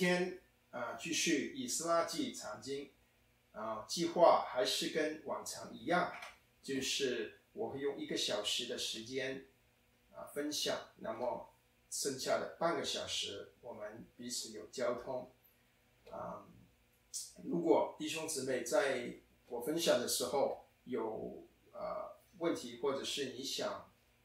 天继续以斯拉记查经计划还是跟往常一样，就是我会用1个小时的时间分享，那么剩下的半个小时我们彼此有交通。如果弟兄姊妹在我分享的时候有问题，或者是你想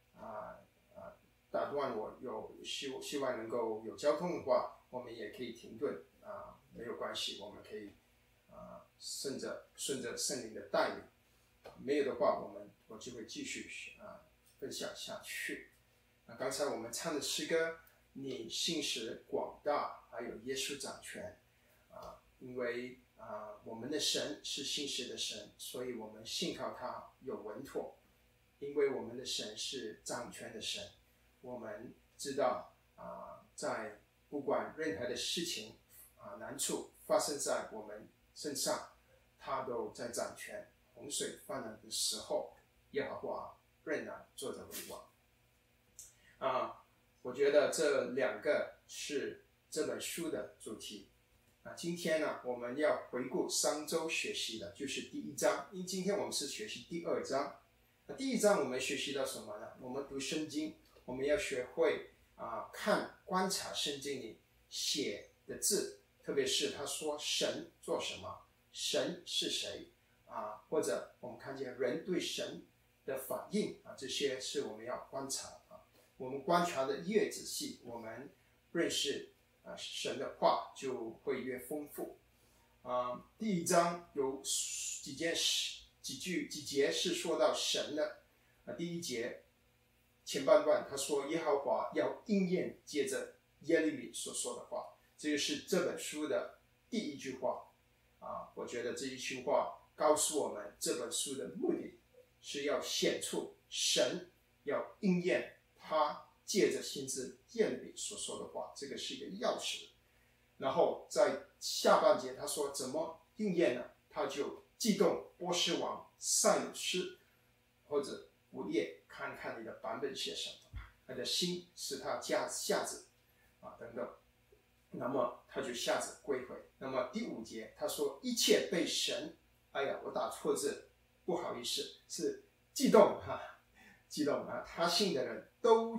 打断我，希望能够有交通的话，我们也可以停顿没有关系，我们可以顺着圣灵的带领。没有的话，我就会继续分享下去。刚才我们唱的诗歌，你信实广大，还有耶稣掌权因为我们的神是信实的神，所以我们信靠他有稳妥。因为我们的神是掌权的神，我们知道在不管任何的事情难处发生在我们身上，他都在掌权。洪水泛滥的时候，耶和华仍然坐着为王我觉得这2个是这本书的主题今天呢，我们要回顾上周学习的就是第1章，因为今天我们是学习第2章。第1章我们学习到什么呢？我们读圣经，我们要学会观察圣经里写的字，特别是他说神做什么，神是谁或者我们看见人对神的反应这些是我们要观察我们观察的越仔细，我们认识神的话就会越丰富第1章有几节是说到神的第1节前半段他说耶和华要应验接着耶利米所说的话，这个是这本书的第1句话我觉得这一句话告诉我们这本书的目的是要显出神要应验他借着先知耶利米所说的话，这个是一个钥匙。然后在下半节他说怎么应验呢？他就激动波斯王塞鲁斯，或者5页看看你的版本写什么，他的心使他下旨等等，那么他就下旨归回。那么第5节他说一切被神我打错字，不好意思，是激动他信的人都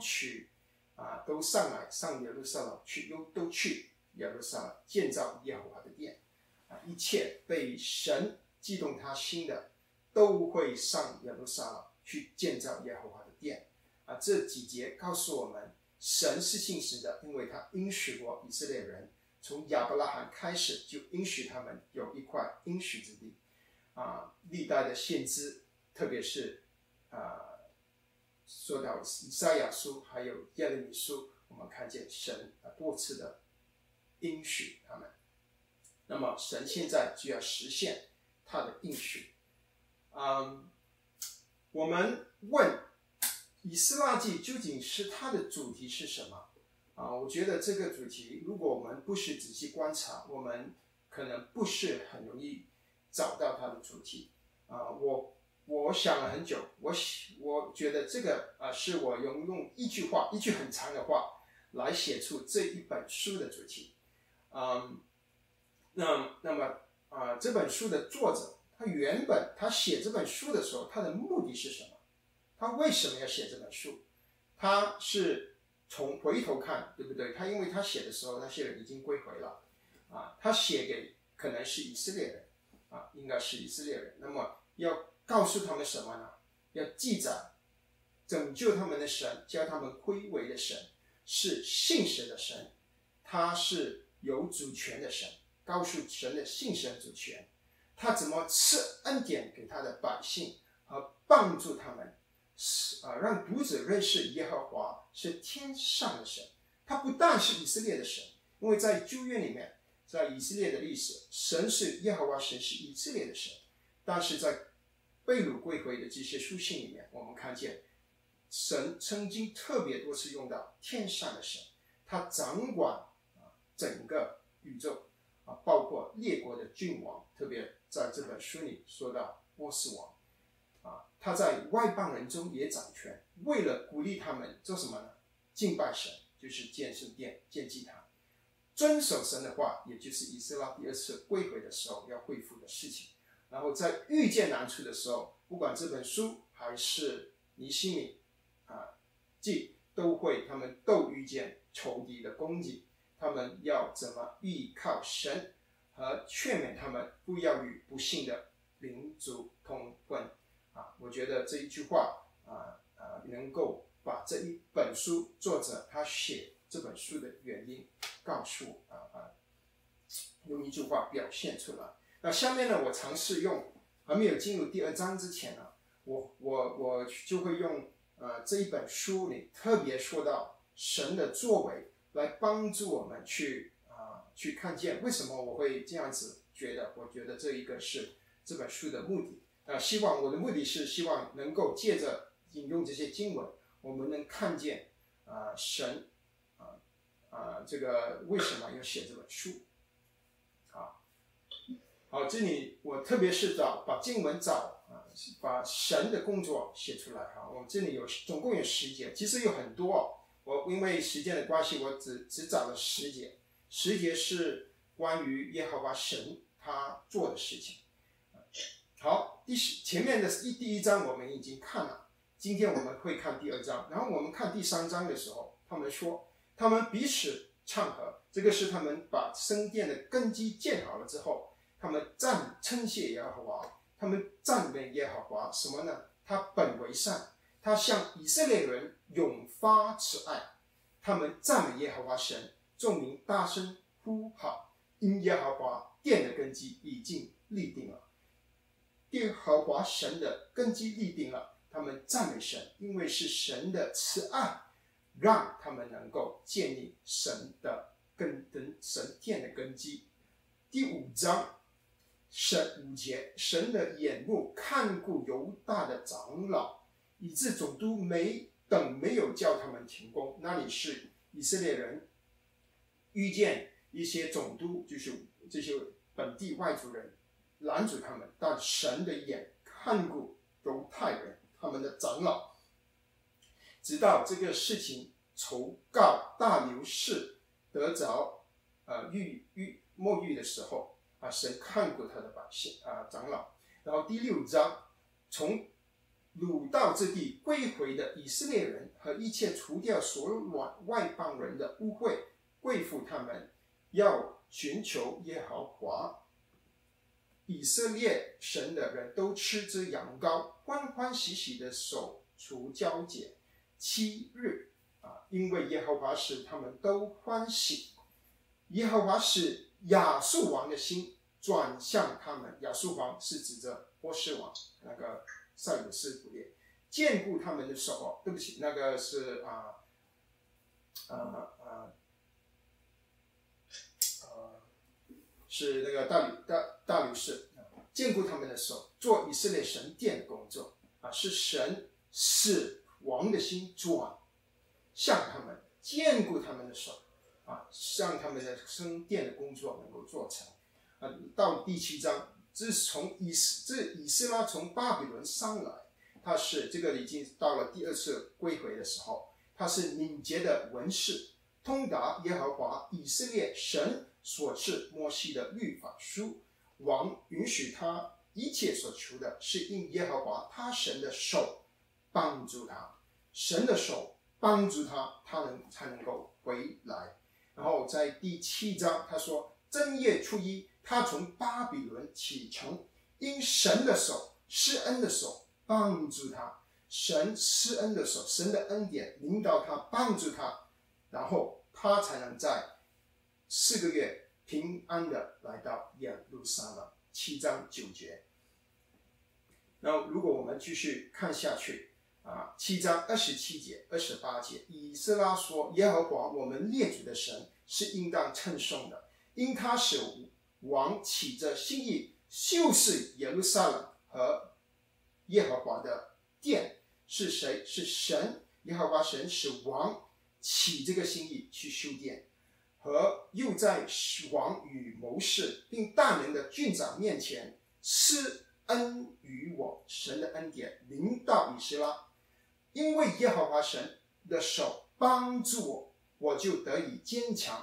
上耶路撒冷去，都去耶路撒冷建造耶和华的殿一切被神激动他心的都会上耶路撒冷去建造耶和华的殿这几节告诉我们神是信实的，因为他应许过以色列人，从亚伯拉罕开始就应许他们有一块应许之地历代的先知，特别是说到以赛亚书还有耶利米书，我们看见神多次的应许他们，那么神现在就要实现他的应许我们问以斯拉记究竟是它的主题是什么我觉得这个主题如果我们不是仔细观察，我们可能不是很容易找到它的主题我想了很久，我觉得这个是我用一句很长的话来写出这一本书的主题那么这本书的作者他写这本书的时候，他的目的是什么？他为什么要写这本书？他是从回头看，对不对？因为他写的时候那些人已经归回了他写给可能是以色列人应该是以色列人，那么要告诉他们什么呢？要记载拯救他们的神，叫他们归回的神是信实的神，他是有主权的神，告诉神的信神主权，他怎么赐恩典给他的百姓和帮助他们让读者认识耶和华是天上的神。他不但是以色列的神，因为在旧约里面，在以色列的历史，神是耶和华神是以色列的神，但是在被掳归回的这些书信里面，我们看见神曾经特别多次用到天上的神，他掌管整个宇宙包括列国的君王，特别在这本书里说到波斯王他在外邦人中也掌权，为了鼓励他们做什么呢？敬拜神，就是建圣殿、建祭坛， 遵守神的话，也就是以斯拉第二次归回的时候要恢复的事情。然后在遇见难处的时候，不管这本书还是尼希米记，他们都遇见仇敌的攻击，他们要怎么依靠神，和劝勉他们不要与不幸的邻族通婚。我觉得这一句话能够把这一本书作者他写这本书的原因告诉用一句话表现出来。那下面呢，我尝试用还没有进入第2章之前呢，我就会用这一本书里特别说到神的作为，来帮助我们去看见为什么我会这样子觉得。我觉得这一个是这本书的目的。希望我的目的是希望能够借着引用这些经文，我们能看见神这个为什么要写这本书。好，这里我特别是把经文把神的工作写出来。我这里总共有10节，其实有很多我因为时间的关系，我只找了10节。10节是关于耶和华神他做的事情。好，前面的第1章我们已经看了，今天我们会看第2章，然后我们看第3章的时候，他们说他们彼此唱和，这个是他们把圣殿的根基建好了之后，他们称谢耶和华，他们赞美耶和华什么呢？他本为善，他向以色列人永发慈爱。他们赞美耶和华神，众民大声呼号，因耶和华殿的根基已经立定了。耶和华神的根基立定了，他们赞美神，因为是神的慈爱让他们能够建立神殿的根基。第5章5节，神的眼目看顾犹大的长老，以致总督没有叫他们停工。那里是以色列人遇见一些总督，就是这些本地外族人拦阻他们，但神的眼看顾犹太人他们的长老，直到这个事情酬告大流士得着沐浴的时候神看顾他的百姓长老。然后第6章，从掳到之地归回的以色列人和一切除掉所有外邦人的污秽归附他们，要寻求耶和华以色列神的人都吃之羊羔，欢欢喜喜的守除酵节7日因为耶和华使他们都欢喜。耶和华使亚述王的心转向他们，亚述王是指着波斯王那个塞鲁斯古列，坚固他们的手对不起，那个是是那个大流士，坚固他们的手，做以色列神殿的工作是神使王的心转向他们，坚固他们的手让他们的圣殿的工作能够做成到第7章，这是以斯拉从巴比伦上来，他是这个已经到了第2次归回的时候，他是敏捷的文士，通达耶和华以色列神所赐摩西的律法书。王允许他一切所求的，是因耶和华他神的手帮助他，神的手帮助他，才能够回来。然后在第7章他说，正月初1他从巴比伦启程，因神的手施恩的手帮助他，神施恩的手，神的恩典领导他，帮助他，然后他才能在4个月平安的来到耶路撒冷。7章9节。然后如果我们继续看下去7章27节28节，以斯拉说，耶和华我们列祖的神是应当称颂的，因他使王起着心意修饰耶路撒冷和耶和华的殿。是谁？是神，耶和华神使王起这个心意去修殿，和又在王与谋士并大能的郡长面前施恩于我，神的恩典临到以斯拉，因为耶和华神的手帮助我，我就得以坚强，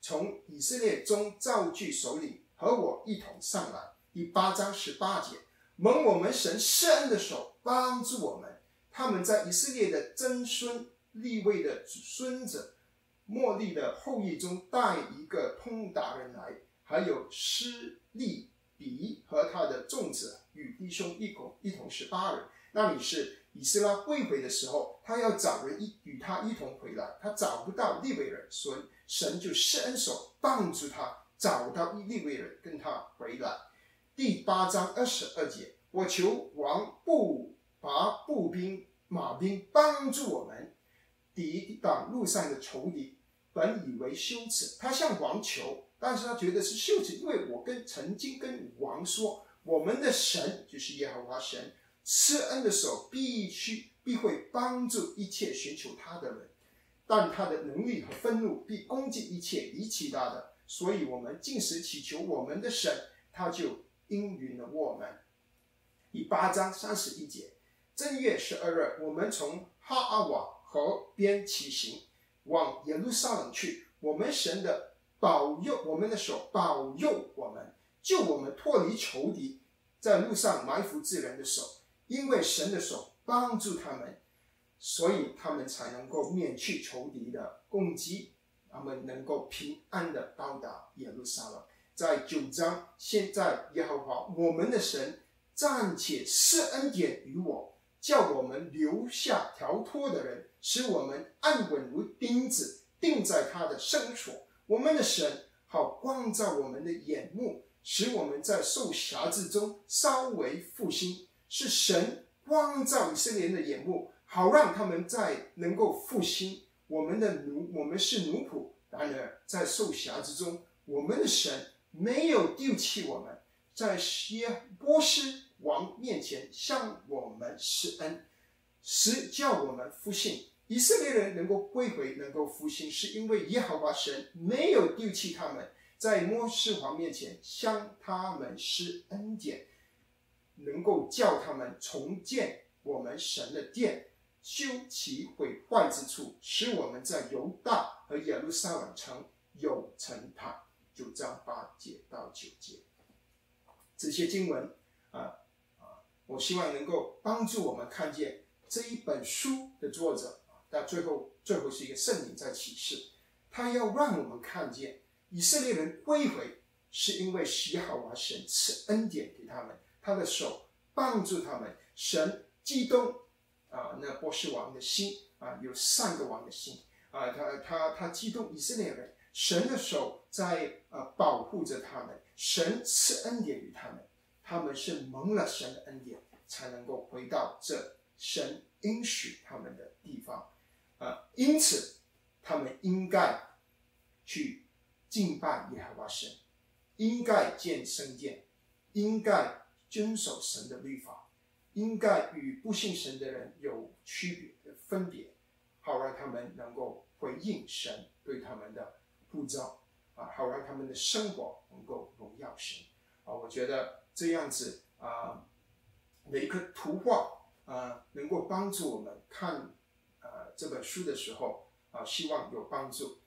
从以色列中召聚首领和我一同上来。第8章18节，蒙我们神施恩的手帮助我们，他们在以色列的曾孙利未的孙子莫利的后裔中带一个通达人来，还有施利比和他的众子与弟兄一同18人。那里是以斯拉归回的时候，他要找人与他一同回来，他找不到利未人，所以神就施恩手帮助他找到利未人跟他回来。第8章22节，我求王把步兵马兵帮助我们，抵挡路上的仇敌。本以为羞耻，他向王求，但是他觉得是羞耻，因为我曾经跟王说，我们的神就是耶和华神，施恩的手必会帮助一切寻求他的人，但他的能力和愤怒必攻击一切离弃他的，所以我们禁食祈求我们的神，他就应允了我们。第8章31节，正月12日，我们从哈阿瓦河边起行，往耶路撒冷去。我们神的我们的手保佑我们，救我们脱离仇敌在路上埋伏之人的手，因为神的手帮助他们，所以他们才能够免去仇敌的攻击，他们能够平安的到达耶路撒冷。在9章，现在耶和华我们的神暂且施恩典于我，叫我们留下逃脱的人，使我们安稳如钉子钉在他的圣所。我们的神好光照我们的眼目，使我们在受辖制中稍微复兴。是神光照以色列人的眼目，好让他们能够复兴。我们是奴仆，然而在受辖之中，我们的神没有丢弃我们，在波斯王面前向我们施恩，叫我们复兴。以色列人能够归回，能够复兴，是因为耶和华神没有丢弃他们，在波斯王面前向他们施恩典，能够叫他们重建我们神的殿，修其毁坏之处，使我们在犹大和耶路撒冷城有城坛。9章8节到9节，这些经文我希望能够帮助我们看见这一本书的作者，但最后是一个圣灵在启示，他要让我们看见以色列人归回，是因为耶和华神赐恩典给他们，他的手帮助他们。神激动那波斯王的心有3个王的心他激动以色列人，神的手在保护着他们，神赐恩典于他们，他们是蒙了神的恩典，才能够回到这神应许他们的地方因此他们应该去敬拜耶和华神，应该建圣殿，应该遵守神的律法，应该与不信神的人有区别分别，好让他们能够回应神对他们的呼召好让他们的生活能够荣耀神我觉得这样子的一个图画能够帮助我们看这本书的时候希望有帮助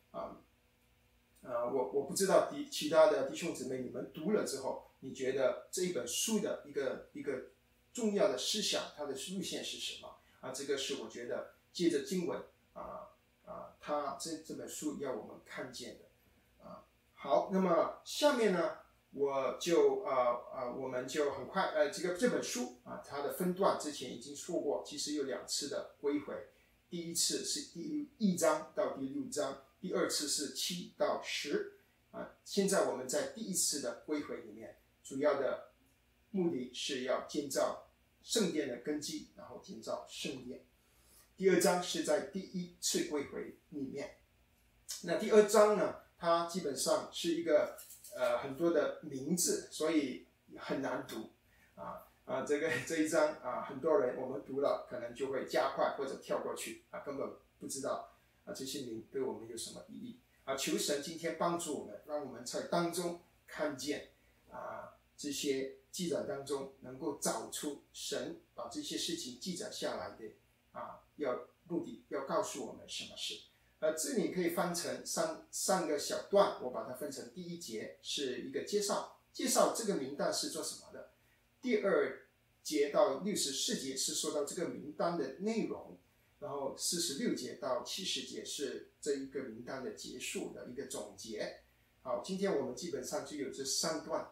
我不知道其他的弟兄姊妹，你们读了之后，你觉得这一本书的一个重要的思想，它的路线是什么这个是我觉得借着经文它这本书要我们看见的好，那么下面呢，我们就很快这本书它的分段之前已经说过，其实有2次的归回，第一次是第1章到第6章，第2次是7到10现在我们在第1次的归回里面，主要的目的是要建造圣殿的根基，然后建造圣殿。第2章是在第1次归回里面，那第2章呢，它基本上是一个很多的名字，所以很难读这一章很多人我们读了可能就会加快或者跳过去根本不知道这些名对我们有什么意义求神今天帮助我们，让我们在当中看见这些记载当中能够找出神把这些事情记载下来的目的要告诉我们什么事这里可以分成三个小段，我把它分成第一节是一个介绍这个名单是做什么的，第二节到64节是说到这个名单的内容，然后46节到70节是这一个名单的结束的一个总结。好，今天我们基本上就有这3段。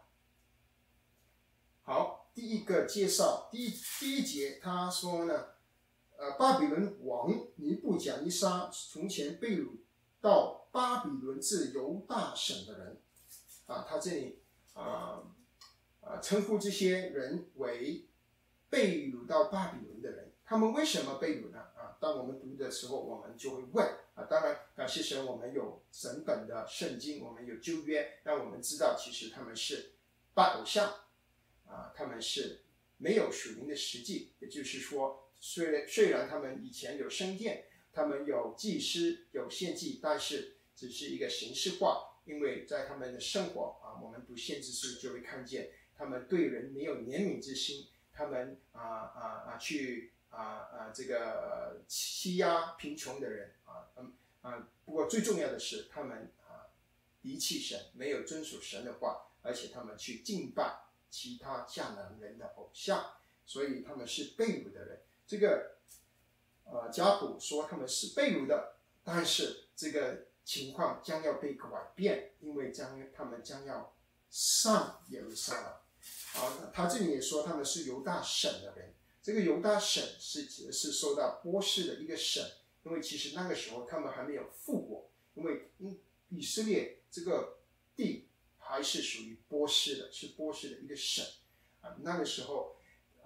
好，第一个介绍，第一节他说呢，巴比伦王尼布甲尼撒从前被掳到巴比伦至犹大省的人，他这里称呼这些人为被掳到巴比伦的人。他们为什么被掳呢？当我们读的时候，我们就会问当然感谢神，我们有整本的圣经，我们有旧约，让我们知道其实他们是拜偶像他们是没有属灵的实际，也就是说，虽然他们以前有圣殿，他们有祭司，有献祭，但是只是一个形式化。因为在他们的生活我们读先知书就会看见，他们对人没有怜悯之心，他们去这个欺压贫穷的人不过最重要的是，他们离弃神，没有遵守神的话，而且他们去敬拜其他迦南人的偶像，所以他们是被掳的人。这个家谱说他们是被掳的，但是这个情况将要被改变，因为他们将要上耶路撒冷。他这里也说他们是犹大省的人，这个犹大省是指的是受到波斯的一个省，因为其实那个时候他们还没有复国，因为以色列这个地还是属于波斯的，是波斯的一个省那个时候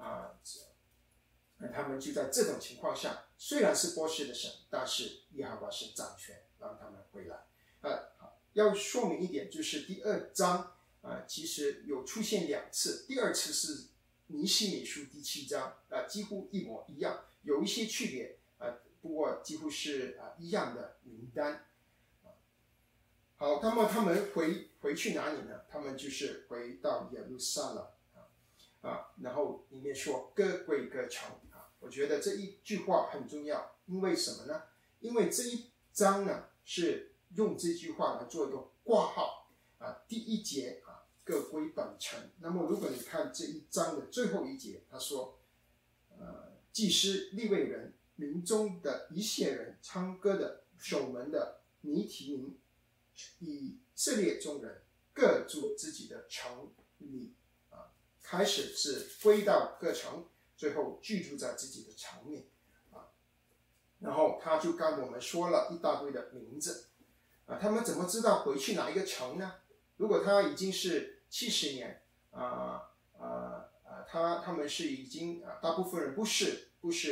他们就在这种情况下，虽然是波斯的省，但是耶和华神掌权，让他们回来。要说明一点，就是第2章其实有出现2次，第2次是尼希米书第7章几乎一模一样，有一些区别不过几乎是一样的名单。好，那么他们回去哪里呢？他们就是回到耶路撒冷然后里面说各归各城我觉得这一句话很重要，因为什么呢？因为这一章呢是用这句话来做一个挂号第1节各归本城。那么如果你看这一章的最后1节，他说祭司、利未人、民中的一切人、唱歌的、守门的、尼提民、以色列众人各住自己的城里开始是归到各城，最后居住在自己的城里然后他就跟我们说了一大堆的名字他们怎么知道回去哪一个城呢？如果他已经是70年他们是已经大部分人不是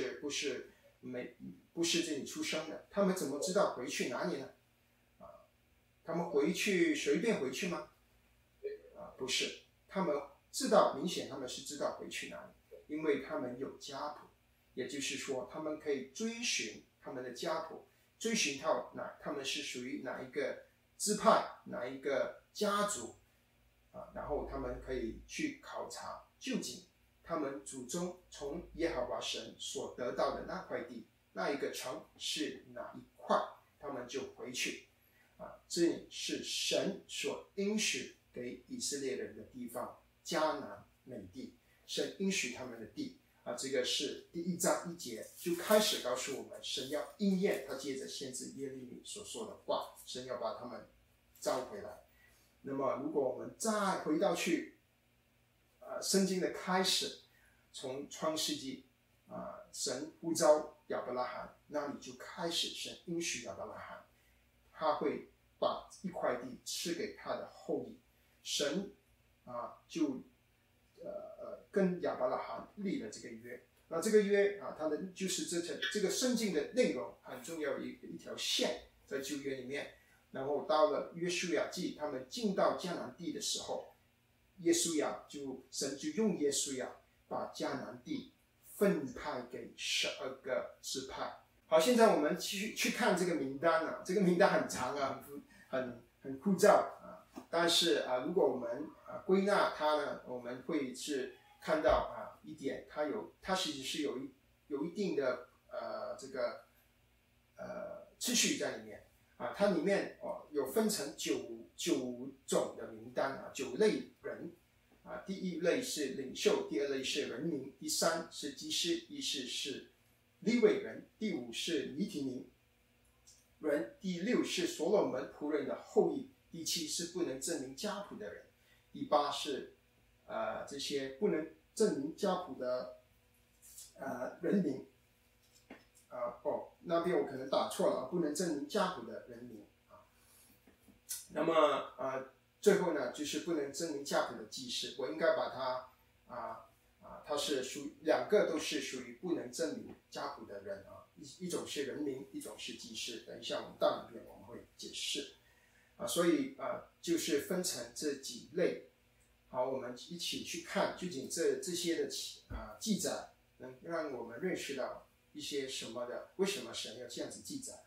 这里出生的，他们怎么知道回去哪里呢？他们回去随便回去吗？不是，他们知道，明显他们是知道回去哪里，因为他们有家谱，也就是说他们可以追寻他们的家谱，追寻到他们是属于哪一个支派，哪一个家族然后他们可以去考察究竟他们祖宗从耶和华神所得到的那块地，那一个城是哪一块，他们就回去这里是神所应许给以色列人的地方，迦南美地，神应许他们的地这个是第1章1节就开始告诉我们，神要应验他借着先知耶利米所说的话，神要把他们召回来。那么如果我们再回到去圣经的开始，从创世纪神呼召亚伯拉罕，那里就开始神应许亚伯拉罕他会把一块地赐给他的后裔，神就跟亚伯拉罕立了这个约。那这个约它的就是这个圣经的内容很重要的一条线，在旧约里面。然后到了约书亚记，他们进到迦南地的时候，神就用约书亚把迦南地分派给12个支派。好，现在我们去看这个名单这个名单很长很枯燥但是如果我们归纳它呢，我们会是看到一点，它其实是有一定的次序在里面啊，它里面有分成九种的名单啊，9类人啊，第1类是领袖，第2类是人民，第3是祭司，第4是利未人，第5是尼提宁人，第6是所罗门仆人的后裔，第7是不能证明家谱的人，第8是这些不能证明家谱的人民。那边我可能打错了，不能证明家谱的人民啊。那么最后呢，就是不能证明家谱的祭司，我应该把它它是2个都是属于不能证明家谱的人啊，一种是人民，一种是祭司。等一下我们到里面我们会解释所以就是分成这几类。好，我们一起去看究竟这些的记载能让我们认识到一些什么的，为什么神要这样子记载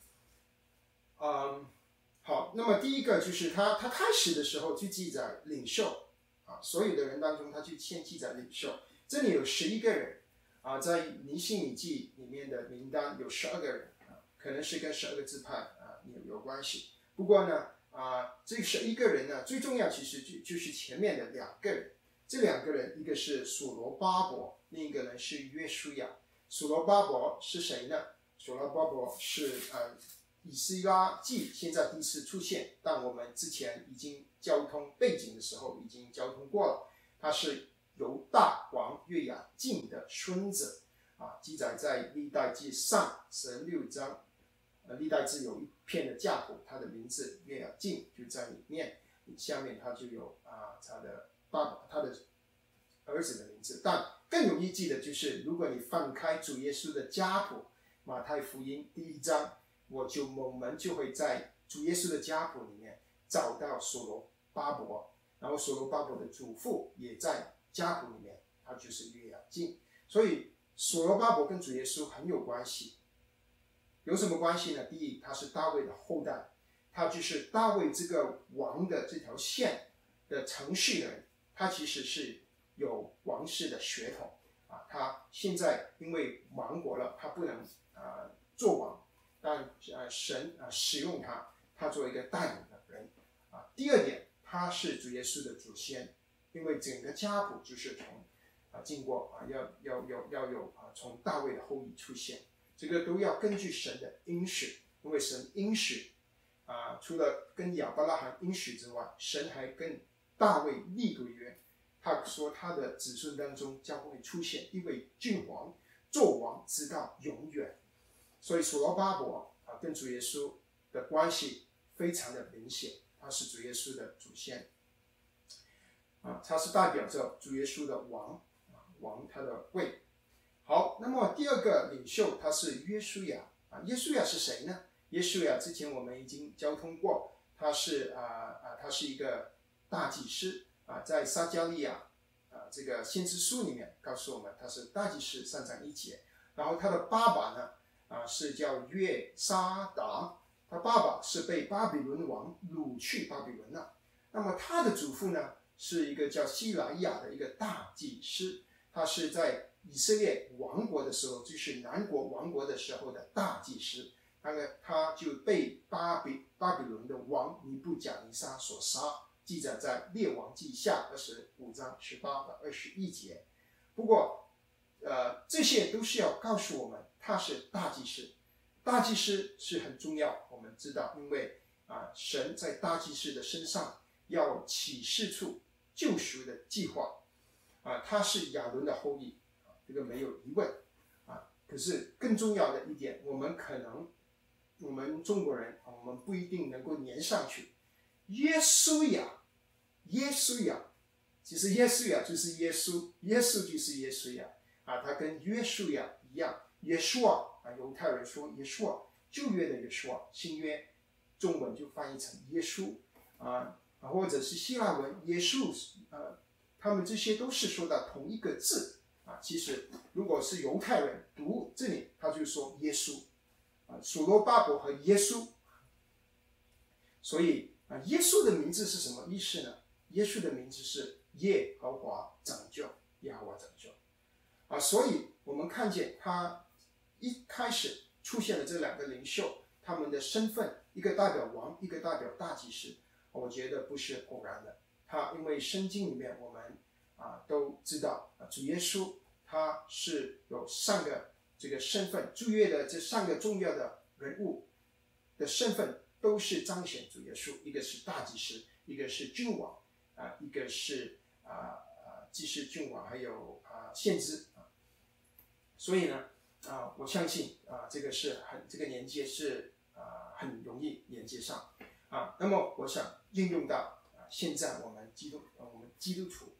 好，那么第一个就是他开始的时候就记载领袖所有的人当中他就先记载领袖。这里有11个人在尼希米记里面的名单有12个人可能是跟12个支派有关系。不过呢这11个人呢，最重要其实就是前面的2个人。这2个人，一个是所罗巴伯，另一个人是约书亚。所罗巴伯是谁呢？所罗巴伯是以斯拉记现在第一次出现，但我们之前已经交通背景的时候已经交通过了。他是犹大王约雅敬的孙子记载在历代志上16章。历代志有一篇的家谱，他的名字约雅敬就在里面，下面他就有他的儿子的名字。但更容易记的就是，如果你翻开主耶稣的家谱，马太福音第1章，我们就会在主耶稣的家谱里面找到所罗巴伯，然后所罗巴伯的祖父也在家谱里面，他就是约雅敬。所以所罗巴伯跟主耶稣很有关系。有什么关系呢？第一，他是大卫的后代，他就是大卫这个王的这条线的程序人，他其实是有王室的血统他现在因为亡国了，他不能做王，但神使用他做一个带领的人第二点，他是主耶稣的祖先，因为整个家谱就是从经过要有从大卫的后裔出现。这个都要根据神的应许，因为神应许除了跟亚伯拉罕应许之外，神还跟大卫立过约。他说他的子孙当中将会出现一位君王，做王直到永远。所以所罗巴伯跟主耶稣的关系非常的明显，他是主耶稣的祖先他是代表着主耶稣的王他的位。好，那么第二个领袖他是约书亚约书亚是谁呢？约书亚之前我们已经交通过，他是一个大祭司在撒迦利亚这个先知书里面告诉我们他是大祭司3章1节。然后他的爸爸呢是叫约沙达，他爸爸是被巴比伦王掳去巴比伦了。那么他的祖父呢是一个叫西莱亚的一个大祭司，他是在以色列亡国的时候，就是南国亡国的时候的大祭司。他就被巴比伦的王尼布甲尼撒所杀，记载在列王记下25章18到21节。不过这些都是要告诉我们他是大祭司。大祭司是很重要，我们知道，因为神在大祭司的身上要启示出救赎的计划他是亚伦的后裔这个没有疑问可是更重要的一点，我们中国人我们不一定能够连上去。耶稣亚其实耶稣亚就是耶稣，耶稣就是耶稣亚他跟约书亚一样。耶稣犹太人说耶稣旧约的耶稣新约中文就翻译成耶稣或者是希腊文耶稣他们这些都是说到同一个字其实如果是犹太人读这里，他就说耶稣所罗巴伯和耶稣。所以耶稣的名字是什么意思呢？耶稣的名字是耶和华拯救，耶和华拯救所以我们看见他一开始出现了这2个领袖， 他们的身份，一个代表王，一个代表大祭司，我觉得不是偶然的。因为圣经里面我们都知道，主耶稣他是有3个这个身份，旧约的这3个重要的人物的身份都是彰显主耶稣，一个是大祭司，一个是君王，一个是祭司、君王，还有先知。所以呢，我相信这个是这个连接是很容易连接上那么我想应用到现在我们基督徒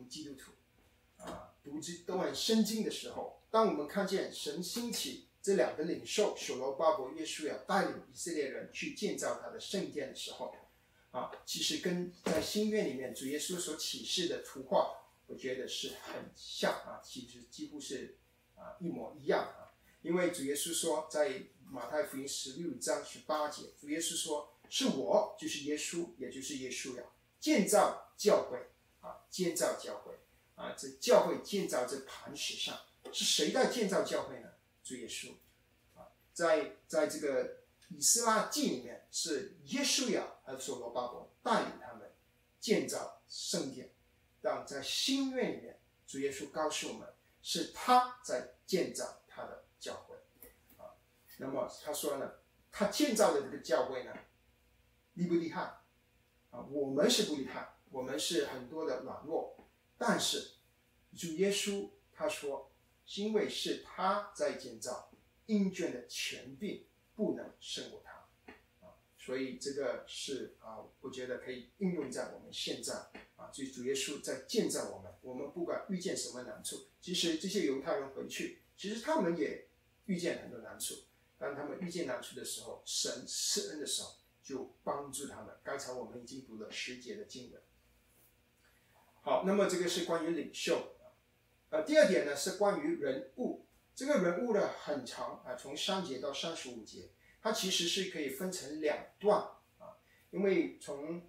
读这段圣经的时候，当我们看见神兴起这2个领袖所罗巴伯、约书亚带领以色列人去建造他的圣殿的时候其实跟在新约里面主耶稣所启示的图画，我觉得是很像其实几乎是一模一样因为主耶稣说，在马太福音16章18节，主耶稣说，是我，就是耶稣，也就是耶稣呀，建造教会建造教会这教会建造这磐石上，是谁在建造教会呢？主耶稣在这个以斯拉记里面，是耶稣呀和所罗巴伯带领他们建造圣殿。但在新约里面，主耶稣告诉我们，是他在建造他的教会那么他说呢，他建造的这个教会呢，厉不厉害我们是不厉害，我们是很多的软弱，但是主耶稣他说，因为是他在建造，鹰卷的权柄不能胜过他所以这个是我觉得可以应用在我们现在所以主耶稣在建造我们，我们不管遇见什么难处，其实这些犹太人回去，其实他们也遇见很多难处，当他们遇见难处的时候，神施恩的时候就帮助他们。刚才我们已经读了10节的经文。好，那么这个是关于领袖第2点呢是关于人物。这个人物呢很长从3节到35节，它其实是可以分成2段因为从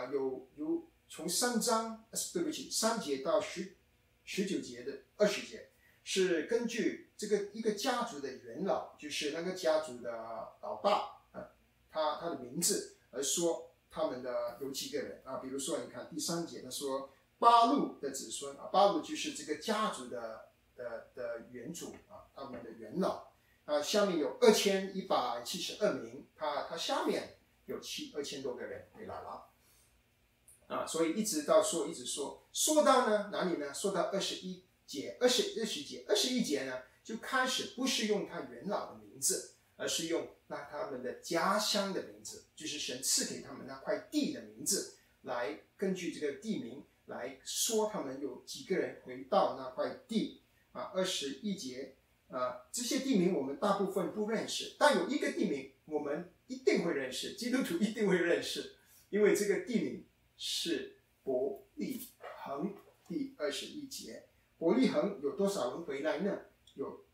3节到19节的20节是根据这个一个家族的元老，就是那个家族的老大他的名字而说他们的有几个人比如说你看第3节他说巴路的子孙巴路就是这个家族的元主他们的元老下面有2172名，他下面有2000多个人回来了所以一直说到呢哪里呢？说到21节21节呢就开始不是用他元老的名字，而是用他们的家乡的名字，就是神赐给他们那块地的名字，来根据这个地名来说他们有几个人回到那块地21节这些地名我们大部分不认识，但有一个地名我们一定会认识，基督徒一定会认识，因为这个地名是伯利恒。第21节，伯利恒有多少人回来呢？有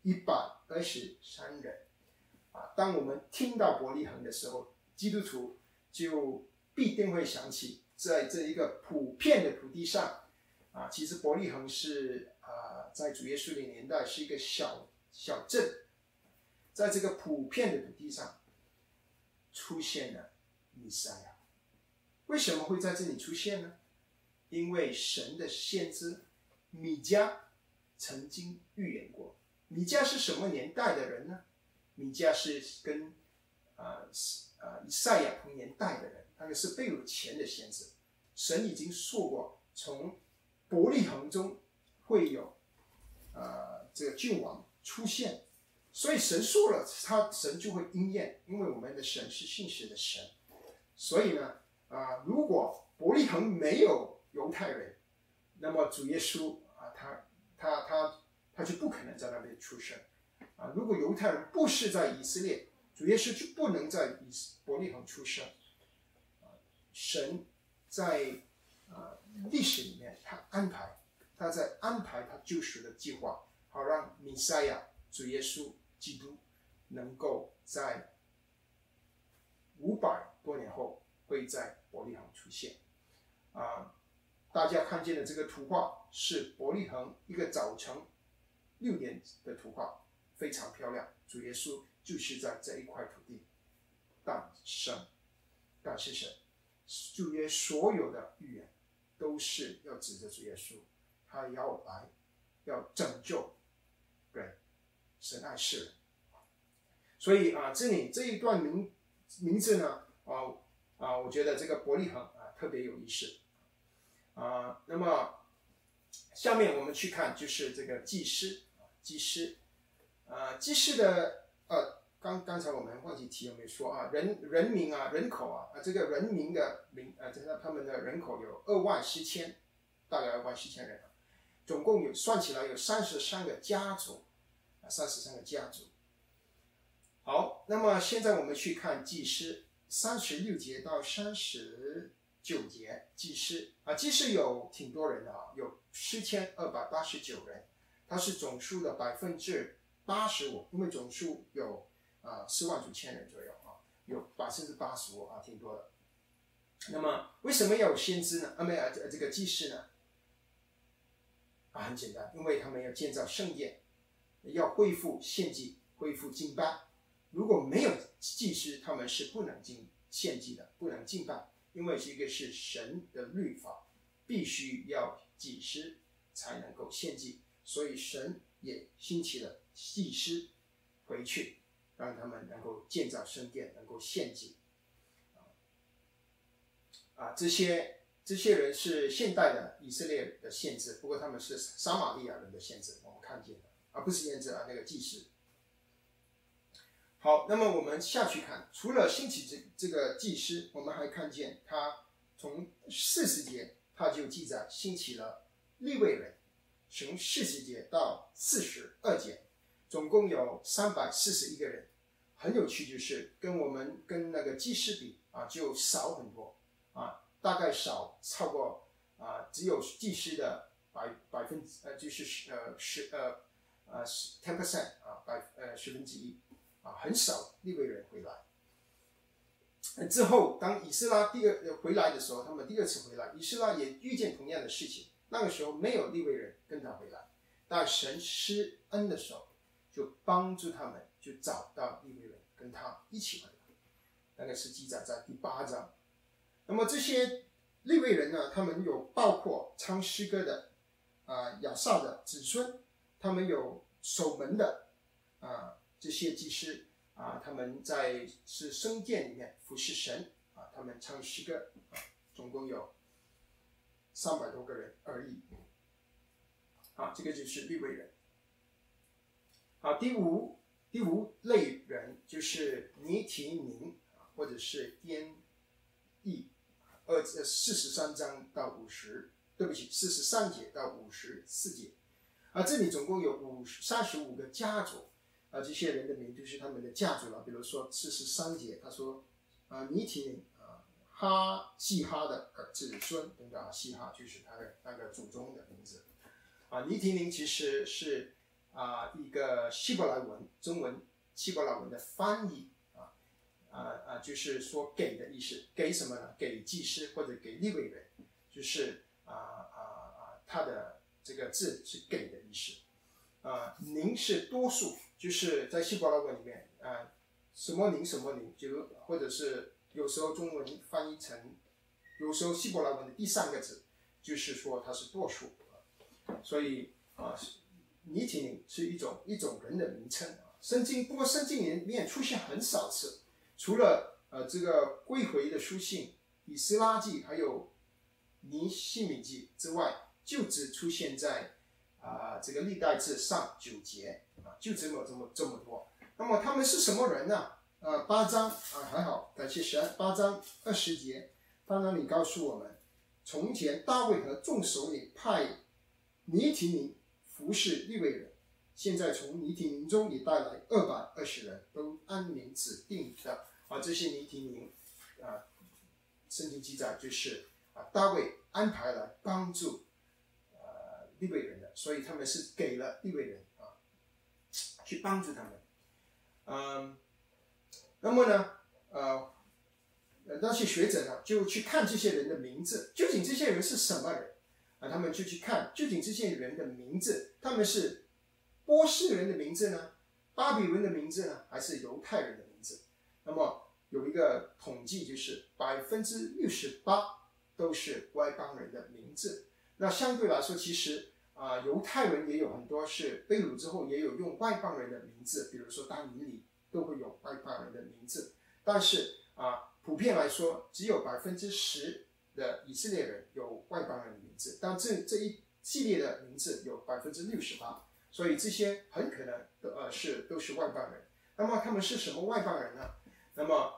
123人当我们听到伯利恒的时候，基督徒就必定会想起，在这一个普遍的土地上其实伯利恒是在主耶稣的年代是一个小镇，在这个普遍的土地上出现了弥赛亚。为什么会在这里出现呢？因为神的先知米迦曾经预言过。米迦是什么年代的人呢？米迦是跟以赛亚同年代的人，那个是被掳前的先知。神已经说过，从伯利恒中会有这个君王出现，所以神说了，神就会应验，因为我们的神是信实的神。所以呢如果伯利恒没有犹太人，那么主耶稣他就不可能在那边出生如果犹太人不是在以色列，主耶稣就不能在伯利恒出生神在历史里面他在安排他救赎的计划，好让弥赛亚主耶稣基督能够在500多年后会在伯利恒出现大家看见的这个图画是伯利恒一个早晨6点的图画，非常漂亮。主耶稣就是在这一块土地诞生。感谢神，主耶稣所有的预言都是要指着主耶稣，他要来，要拯救人，神爱世人。所以这里这一段名字呢，我觉得这个伯利恒特别有意思。那么下面我们去看就是这个祭司的刚才我们忘记提有没有说人民人口这个人民的他们的人口有24000，大概24000人，总共算起来有33个家族，33个家族。好，那么现在我们去看祭司36节到39节，祭司有挺多人的有4289人，它是总数的85%，因为总数有49000人左右有85%挺多的。那么为什么要有先知呢？这个祭司呢？很简单，因为他们要建造圣殿，要恢复献祭，恢复敬拜。如果没有祭司，他们是不能献祭的，不能敬拜，因为这个是神的律法，必须要祭司才能够献祭，所以神也兴起了祭司回去，让他们能够建造圣殿，能够献祭。这些人是现代的以色列的先知，不过他们是撒玛利亚人的先知，我们看见的，而不是先知那个祭司。好，那么我们下去看，除了兴起这个祭司，我们还看见他从40节他就记载兴起了利未人，从40节到42节，总共有341个人。很有趣，就是跟那个祭司比就少很多大概少超过只有祭司的就是10% 1%很少利未人回来。之后当以斯拉回来的时候，他们第二次回来，以斯拉也遇见同样的事情，那个时候没有利未人跟他回来，但神施恩的时候就帮助他们，就找到利未人跟他一起回来，那个是记载在第8章。那么这些利未人呢，他们有包括唱诗歌的亚萨的子孙，他们有守门的这些祭司他们是圣殿里面服侍神他们唱诗歌总共有300多个人而已这个就是利未人。第五类人就是尼提宁或者是颠裔，43章到50，对不起，43节到54节这里总共有35个家族这些人的名就是他们的家族了。比如说43节他说尼提宁希哈的子孙等等希哈就是他的那个祖宗的名字尼提宁其实是一个希伯来文中文希伯来文的翻译就是说给的意思，给什么呢？给祭司或者给利未人，就是他的这个字是给的意思宁是多数，就是在希伯来文里面什么宁什么宁，就或者是有时候中文翻译成，有时候希伯来文的第3个字就是说它是多数所以尼提宁是一种人的名称不过圣经里面出现很少次，除了这个归回的书信以斯拉记还有尼希米记之外，就只出现在这个历代志上9节就这么多。那么他们是什么人呢？8章还好，感谢神，8章20节他那里告诉我们，从前大卫和众首领派尼提宁服侍利未人，现在从尼提宁中也带来220人，都按名指定的这些尼提宁圣经记载就是大卫安排来帮助利未人的，所以他们是给了利未人去帮助他们那么呢那些学者呢就去看这些人的名字，究竟这些人是什么人他们就去看究竟这些人的名字，他们是波斯人的名字呢，巴比伦的名字呢，还是犹太人的名字？那么有一个统计，就是68%都是外邦人的名字。那相对来说，其实犹太人也有很多是被掳之后也有用外邦人的名字，比如说大营里都会有外邦人的名字。但是普遍来说，只有10%的以色列人有外邦人的名字，但这一系列的名字有68%，所以这些很可能都是外邦人。那么他们是什么外邦人呢？那么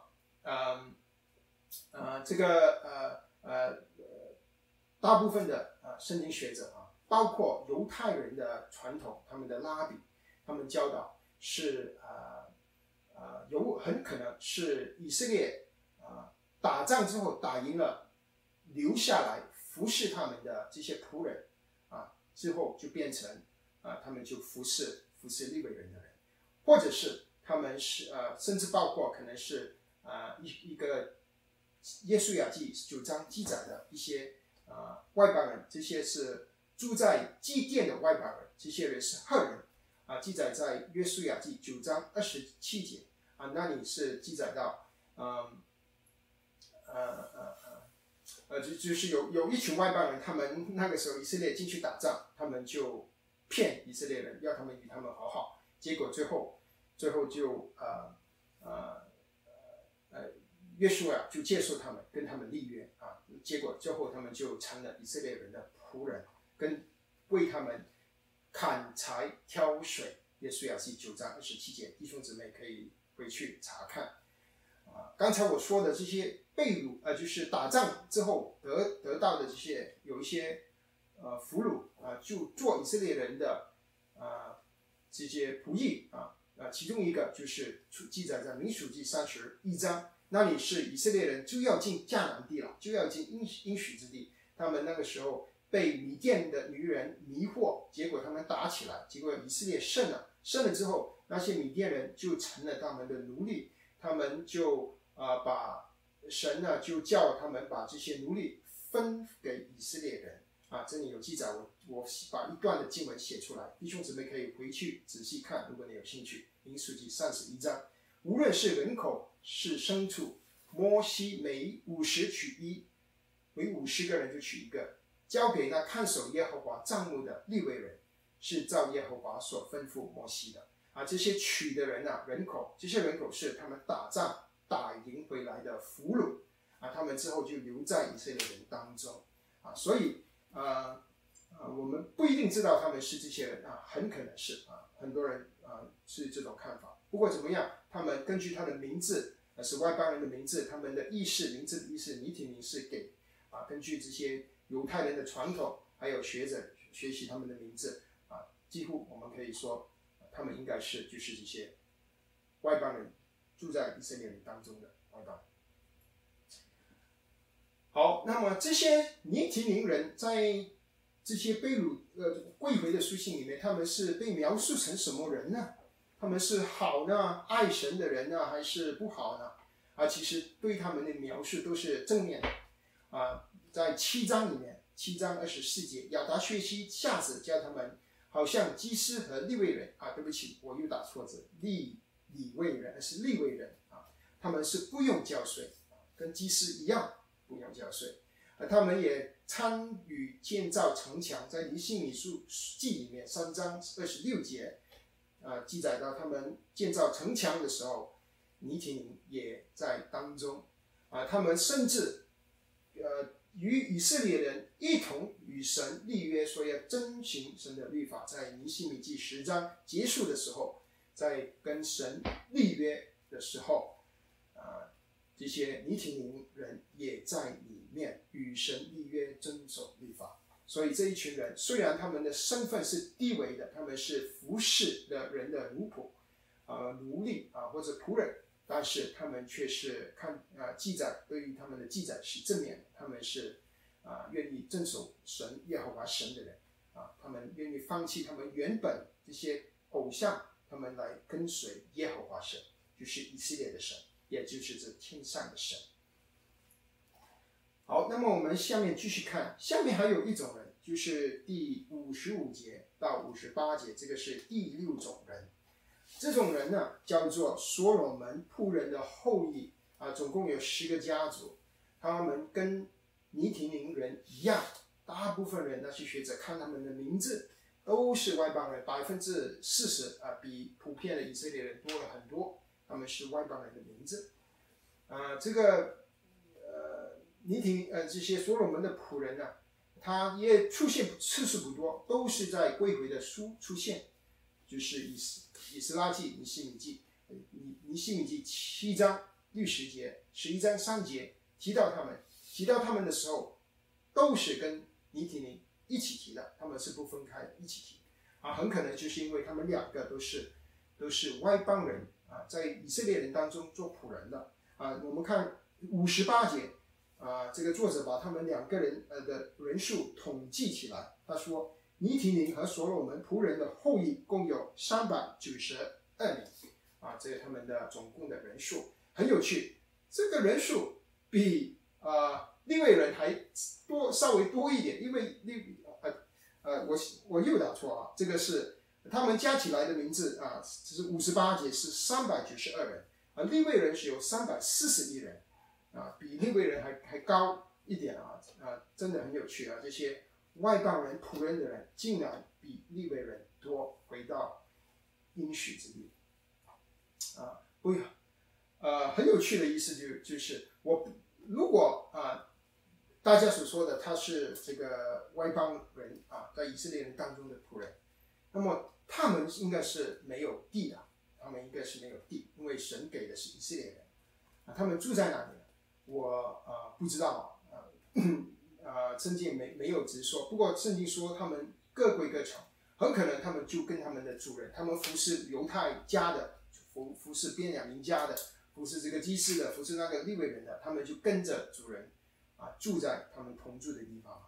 这个大部分的圣经学者包括犹太人的传统，他们的拉比，他们教导是很可能是以色列打仗之后打赢了，留下来服侍他们的这些仆人之后就变成他们就服侍利未人的人，或者是他们是甚至包括可能是一个约书亚记9章记载的一些外邦人，这些是住在祭殿的外邦人，这些人是赫人记载在约书亚记9章27节那里是记载到就是有一群外邦人，他们那个时候以色列进去打仗，他们就骗以色列人，要他们与他们和好，结果最后就约书亚就接受他们，跟他们立约结果最后他们就成了以色列人的仆人，跟为他们砍柴挑水。约书亚记9章27节，弟兄姊妹可以回去查看。刚才我说的这些被掳就是打仗之后得到的这些有一些俘虏就做以色列人的这些仆役其中一个就是记载在民数记31章，那里是以色列人就要进迦南地了，就要进应许之地。他们那个时候被米甸的女人迷惑，结果他们打起来，结果以色列胜了之后，那些米甸人就成了他们的奴隶，他们就把神呢就叫他们把这些奴隶分给以色列人这里有记载，我把一段的经文写出来，弟兄姊妹可以回去仔细看，如果你有兴趣。民数记31章，无论是人口是牲畜，摩西每50取1，每50个人就取1个，交给那看守耶和华帐幕的利未人，是照耶和华所吩咐摩西的这些取的人人口，这些人口是他们打仗打赢回来的俘虏他们之后就留在以色列人当中所以我们不一定知道他们是这些人很可能是很多人是这种看法。不过怎么样，他们根据他的名字是外邦人的名字，他们的名字的意思尼提宁是给根据这些犹太人的传统，还有学者学习他们的名字几乎我们可以说他们应该是就是这些外邦人住在以色列人当中的外邦人。好，那么这些尼提宁人在这些被掳归回的书信里面，他们是被描述成什么人呢？他们是好呢，爱神的人呢，还是不好呢？其实对他们的描述都是正面的在7章里面，7章24节，亚达薛西下子叫他们好像祭司和利未人对不起，我又打错字，利未人是利未人他们是不用交税跟祭司一样不用交税他们也参与建造城墙，在尼希米书记里面3章26节记载到他们建造城墙的时候，尼提宁也在当中他们甚至与以色列人一同与神立约，说要遵行神的律法，在尼希米记10章结束的时候，在跟神立约的时候这些尼提宁人也在里面与神立约，遵守律法。所以这一群人虽然他们的身份是低微的，他们是服侍的人的奴仆奴隶或者仆人，但是他们却是记载对于他们的记载是正面的，他们是愿意遵守神耶和华神的人他们愿意放弃他们原本这些偶像，他们来跟随耶和华神，就是以色列的神，也就是这天上的神。好，那么我们下面继续看，下面还有一种人，就是第55节到58节，这个是第6种人。这种人呢，叫做所罗门仆人的后裔总共有10个家族，他们跟尼提宁人一样，大部分人那些学者看他们的名字都是外邦人，40%比普遍的以色列人多了很多，他们是外邦人的名字。这个这些所罗门的仆人呢，他也出现次数不多，都是在归回的书出现，就是以斯拉记、尼希米记。尼希米记7章60节、11章3节提到他们的时候，都是跟尼提宁一起提的，他们是不分开的，一起提。很可能就是因为他们2个都是外邦人在以色列人当中做仆人的。我们看58节，这个作者把他们2个人的人数统计起来，他说尼提宁和所罗门仆人的后裔共有392名。这是他们的总共的人数，很有趣。这个人数比利未人还稍微多一点，因为我又打错这个是他们加起来的名字这是58节是392人，利未人是有341人，比利未人还高一点真的很有趣这些外邦人仆人的人竟然比利未人多，回到应许之地。很有趣的意思就是如果大家所说的他是这个外邦人在以色列人当中的仆人，那么他们应该是没有地的，因为神给的是以色列人他们住在哪里呢？我不知道圣经没有直说，不过圣经说他们各归各城，很可能他们就跟他们的主人，他们服侍犹太家的，服侍便雅悯家的，服侍这个祭司的，服侍那个利未人的，他们就跟着主人住在他们同住的地方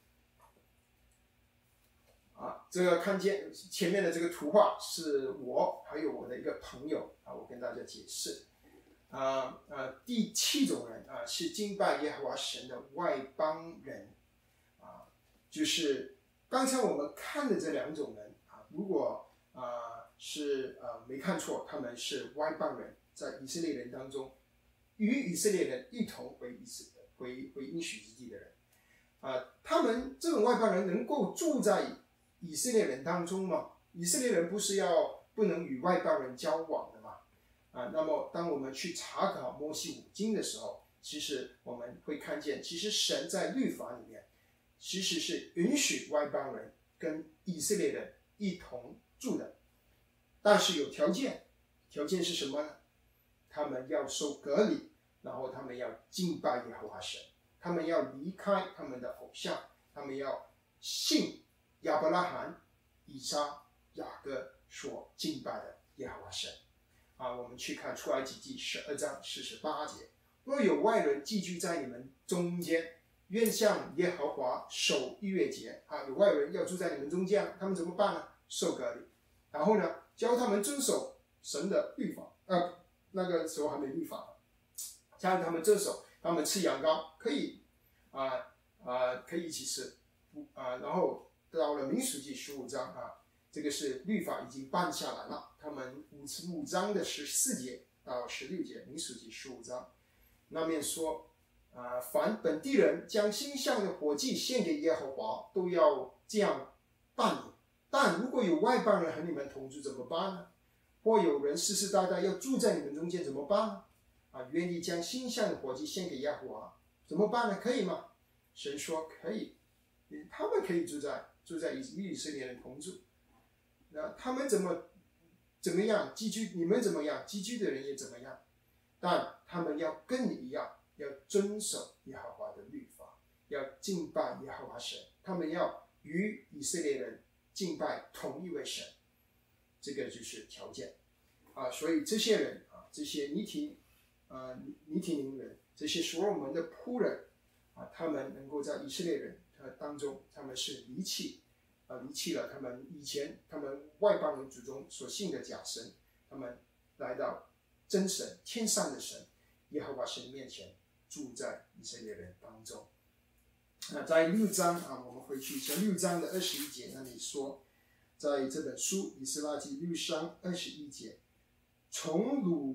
这个看见前面的这个图画是我还有我的一个朋友我跟大家解释第7种人是敬拜耶和华神的外邦人就是刚才我们看的这2种人如果是没看错，他们是外邦人，在以色列人当中与以色列人一同回应许之地的人他们这种外邦人能够住在以色列人当中吗？以色列人不是不能与外邦人交往的吗？那么当我们去查考摩西5经的时候，其实我们会看见，其实神在律法里面其实是允许外邦人跟以色列人一同住的，但是有条件是什么呢？他们要受割礼，然后他们要敬拜耶和华神，他们要离开他们的偶像，他们要信亚伯拉罕、以撒、雅各所敬拜的耶和华神我们去看出埃及记12章48节，若有外人寄居在你们中间，愿向耶和华守逾越节有外人要住在你们中间，他们怎么办呢？受割礼，然后呢教他们遵守神的律法那个时候还没律法教他们遵守，他们吃羊羔可以可以一起吃然后到了民数记15章这个是律法已经办下来了，他们5章的14节到16节，民数记15章那面说凡本地人将馨香的火祭献给耶和华，都要这样办理。但如果有外邦人和你们同住怎么办呢？或有人世世代代要住在你们中间怎么办呢？愿意将馨香的火祭献给耶和华怎么办呢？可以吗？神说可以，他们可以住在与以色列人同住。那他们怎么样寄居，你们怎么样寄居的人也怎么样，但他们要跟你一样，要遵守耶和华的律法，要敬拜耶和华神，他们要与以色列人敬拜同一位神，这个就是条件所以这些人这些尼提宁人，这些所罗门的仆人他们能够在以色列人当中，他们是离弃了他们以前他们外邦人祖宗所信的假神，他们来到真神天上的神耶和华神面前，住在以色列人当中在6章我们回去一下6章的21节那里说，在这本书以斯拉记6章21节，从鲁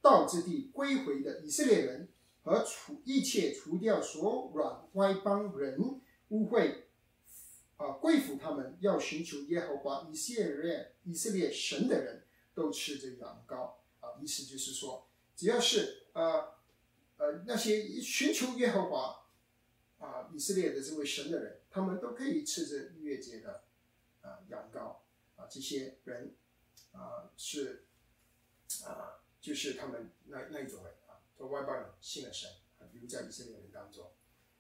道之地归回的以色列人，和一切除掉所软外邦人污秽归服他们，要寻求耶和华以色列神的人，都吃着羊羔。意思就是说，只要是那些寻求耶和华以色列的这位神的人，他们都可以吃着逾越节的羊羔。这些人是就是他们那一种人做外邦人信了神，留在以色列人当中。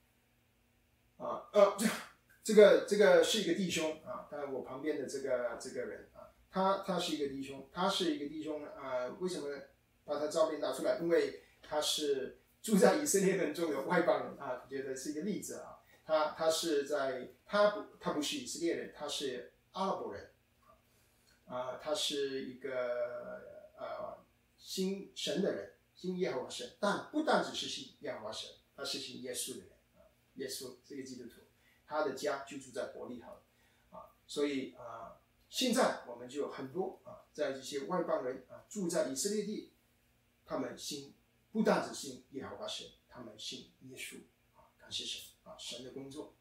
这个是一个弟兄当然我旁边的这个人他是一个弟兄，为什么把他照片拿出来？因为他是住在以色列人中的外邦人我觉得是一个例子他不是以色列人，他是阿拉伯人他是一个信神的人，信耶和华神，但不单只是信耶和华神，他是信耶稣的人耶稣这个基督徒，他的家就住在伯利恒所以现在我们就有很多在这些外邦人住在以色列地，他们不单只信耶和华神，他们信耶稣感谢神神的工作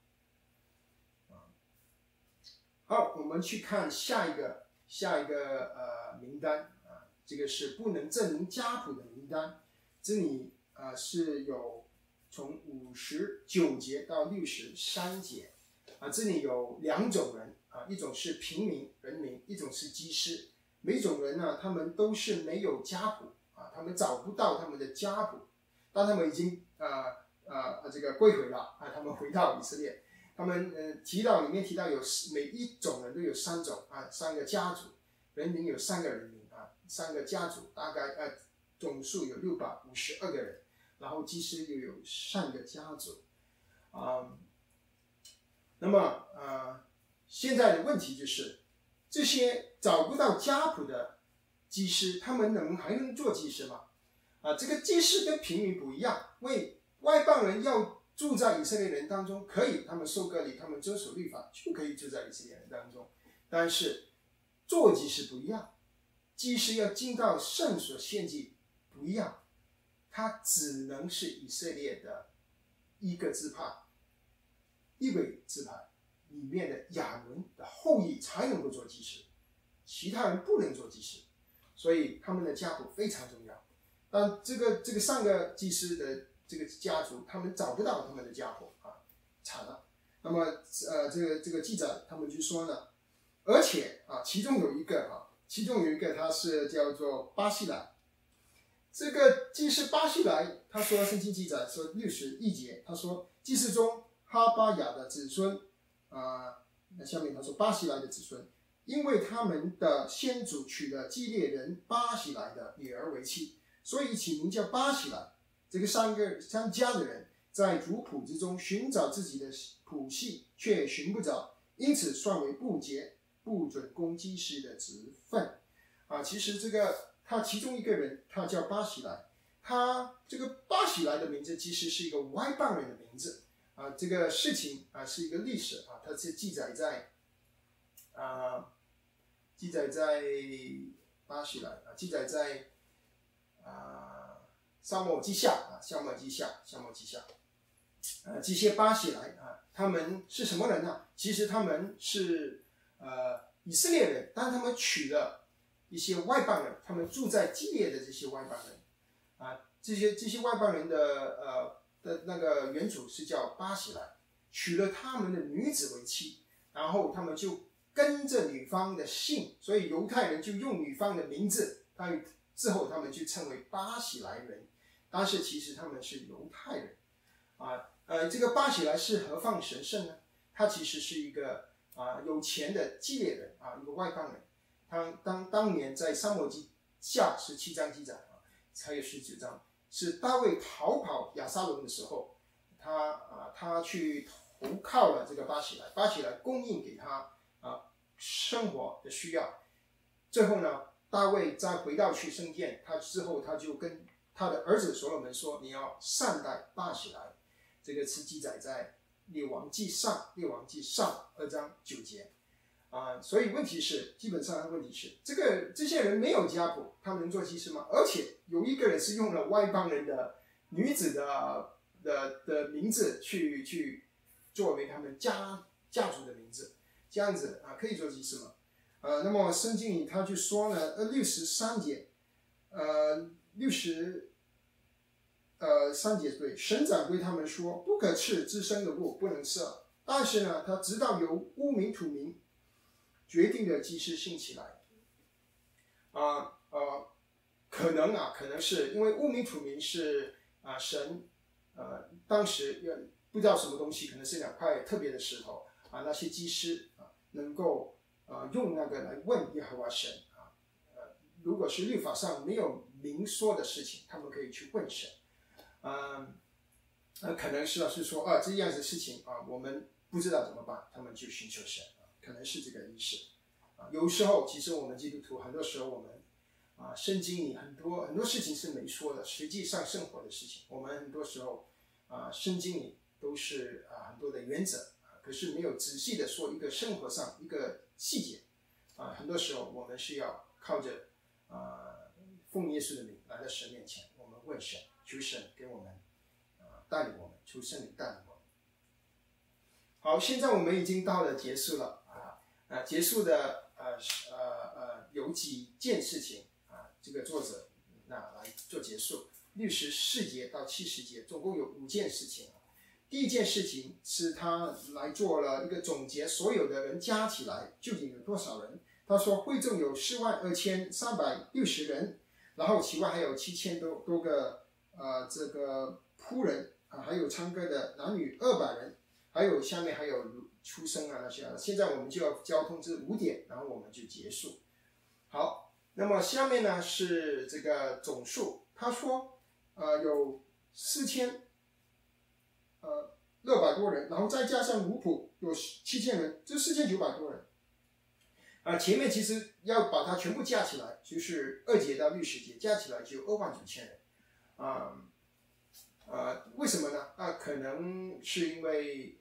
好，我们去看下一个名单这个是不能证明家谱的名单，这里是有从59节到63节这里有2种人一种是平民人民，一种是祭司。每种人他们都是没有家谱他们找不到他们的家谱，但他们已经这个归回了他们回到以色列。他们里面提到有每一种人都有3种3个家族，人民有3个人民3个家族，大概总数有652个人，然后祭司又有3个家族那么现在的问题就是这些找不到家谱的祭司，他们还能做祭司吗？这个祭司跟平民不一样，因为外邦人要住在以色列人当中可以，他们受割礼，他们遵守律法就可以住在以色列人当中，但是做祭司不一样，祭司要进到圣所献祭不一样，他只能是以色列的一个支派利未支派里面的亚伦的后裔才能够做祭司，其他人不能做祭司，所以他们的家谱非常重要。但这个3个祭司的这个家族，他们找不到他们的家谱惨了。那么这个记载他们就说呢，而且其中有一个他是叫做巴西莱，这个祭司巴西莱，他说圣经记载说61节，他说祭司中哈巴雅的子孙那下面他说巴西莱的子孙，因为他们的先祖娶了基列人巴西莱的女儿为妻，所以起名叫巴西莱。这个3家的人在族谱之中寻找自己的谱系，却寻不着，因此算为不洁，不准供祭司的职分其实他其中一个人他叫巴西莱，他这个巴西莱的名字其实是一个外邦人的名字这个事情是一个历史它是记载在巴西莱记载在撒母耳记下这些巴西莱他们是什么人呢？其实他们是以色列人，但他们娶了一些外邦人，他们住在基列的这些外邦人这些外邦人的那个原主是叫巴西莱，娶了他们的女子为妻，然后他们就跟着女方的姓，所以犹太人就用女方的名字，之后他们就称为巴西莱人，但是其实他们是犹太人这个巴西莱是何方神圣呢？他其实是一个有钱的基列人一个外邦人。当年在撒母耳记下17章记载还有19章，是大卫逃跑亚撒龙的时候，他去投靠了这个巴西莱，巴西莱供应给他生活的需要。最后呢，大卫再回到去圣殿，之后他就跟他的儿子所罗门说，你要善待巴西莱。这个是记载在列王记上2章9节所以问题是，基本上的问题是，这些人没有家谱，他们能做祭司吗？而且有一个人是用了外邦人的女子的名字去作为他们家族的名字，这样子可以做祭司吗？那么圣经里他就说呢，63节，3节对，神长对他们说，不可吃自生的物，不能射。但是呢，他直到由污民土民决定的祭司兴起来，可能是因为污民土民是神当时不知道什么东西，可能是2块特别的石头那些祭司能够用那个来问耶和华神如果是律法上没有明说的事情，他们可以去问神。可能是说这样子的事情我们不知道怎么办，他们就寻求神可能是这个意思有时候其实我们基督徒很多时候我们圣经里很多事情是没说的，实际上生活的事情，我们很多时候圣经里都是很多的原则可是没有仔细的说一个生活上一个细节很多时候我们是要靠着奉耶稣的名来到神面前，我们问神，求神给我们带领我们，求圣灵带领我们。好，现在我们已经到了结束了结束的有几件事情这个作者来做结束，64节到70节总共有5件事情第一件事情是他来做了一个总结，所有的人加起来究竟有多少人。他说会众有42360人，然后其外还有7000多个这个仆人还有唱歌的男女200人，还有下面还有出生那些现在我们就要交通这5点，然后我们就结束。好，那么下面呢是这个总数，他说有4600多人，然后再加上奴仆有7000人，这4900多人前面其实要把它全部加起来，就是2节到60节加起来就29000人为什么呢可能是因为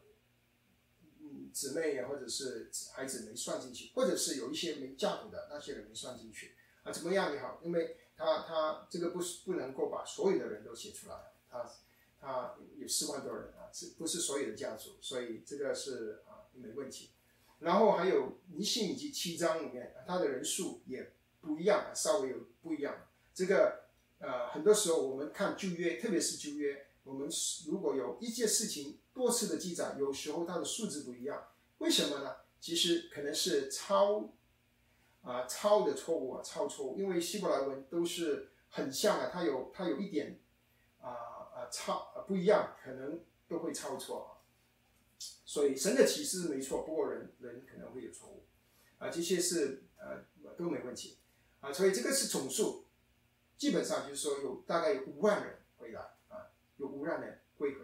姊妹或者是孩子没算进去，或者是有一些没家谱的那些人没算进去怎么样也好，因为他这个不能够把所有的人都写出来，他有4万多人不是所有的家族，所以这个是没问题。然后还有尼希米记7章里面它的人数也不一样稍微有不一样。这个很多时候我们看旧约，特别是旧约，我们如果有一件事情多次的记载，有时候它的数字不一样，为什么呢？其实可能是抄的错误抄错误，因为希伯来文都是很像它有一点不一样，可能都会抄错所以神的启示没错，不过人可能会有错误这些是都没问题所以这个是总数，基本上就是说大概有5万人回来有5万人归回。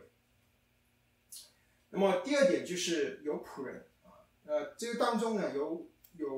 那么第二点就是有仆人这个当中呢有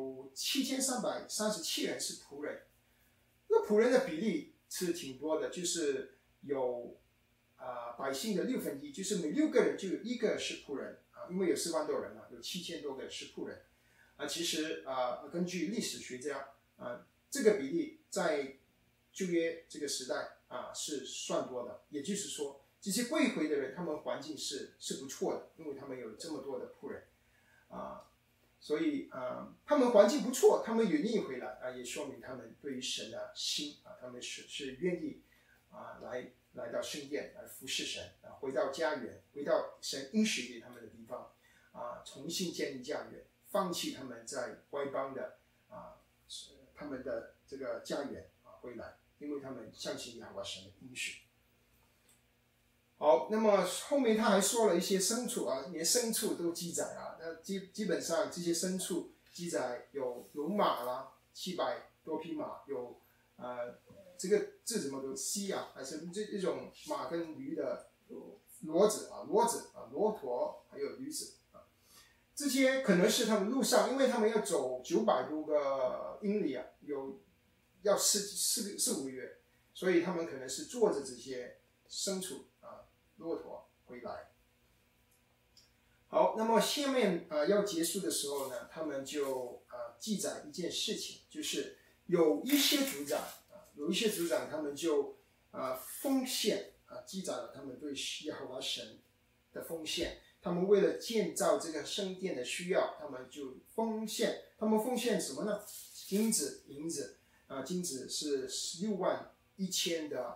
7337人是仆人，那仆人的比例是挺多的，就是有百姓的1/6，就是每6个人就有1个是仆人因为有4万多人有7000多个是仆人其实根据历史学家这个比例在旧约这个时代是算多的，也就是说这些归回的人他们环境是不错的，因为他们有这么多的仆人所以他们环境不错，他们愿意回来也说明他们对于神的心他们是愿意来到圣殿来服侍神回到家园，回到神应许给他们的地方重新建立家园，放弃他们在外邦的他们的这个家园回来，因为他们相信耶和华神的应许。好，那么后面他还说了一些牲畜连牲畜都记载那基本上这些牲畜记载有马啦，700多匹马，有这个字怎么读西还是这种马跟驴的骡子骆驼还有驴子这些可能是他们路上，因为他们要走900多个英里要4-5个月，所以他们可能是坐着这些牲畜骆驼回来好，那么下面要结束的时候呢，他们就记载一件事情，就是有一些族长他们就奉献记载了他们对耶和华神的奉献。他们为了建造这个圣殿的需要，他们就奉献。他们奉献什么呢？金子、银子金子是161000的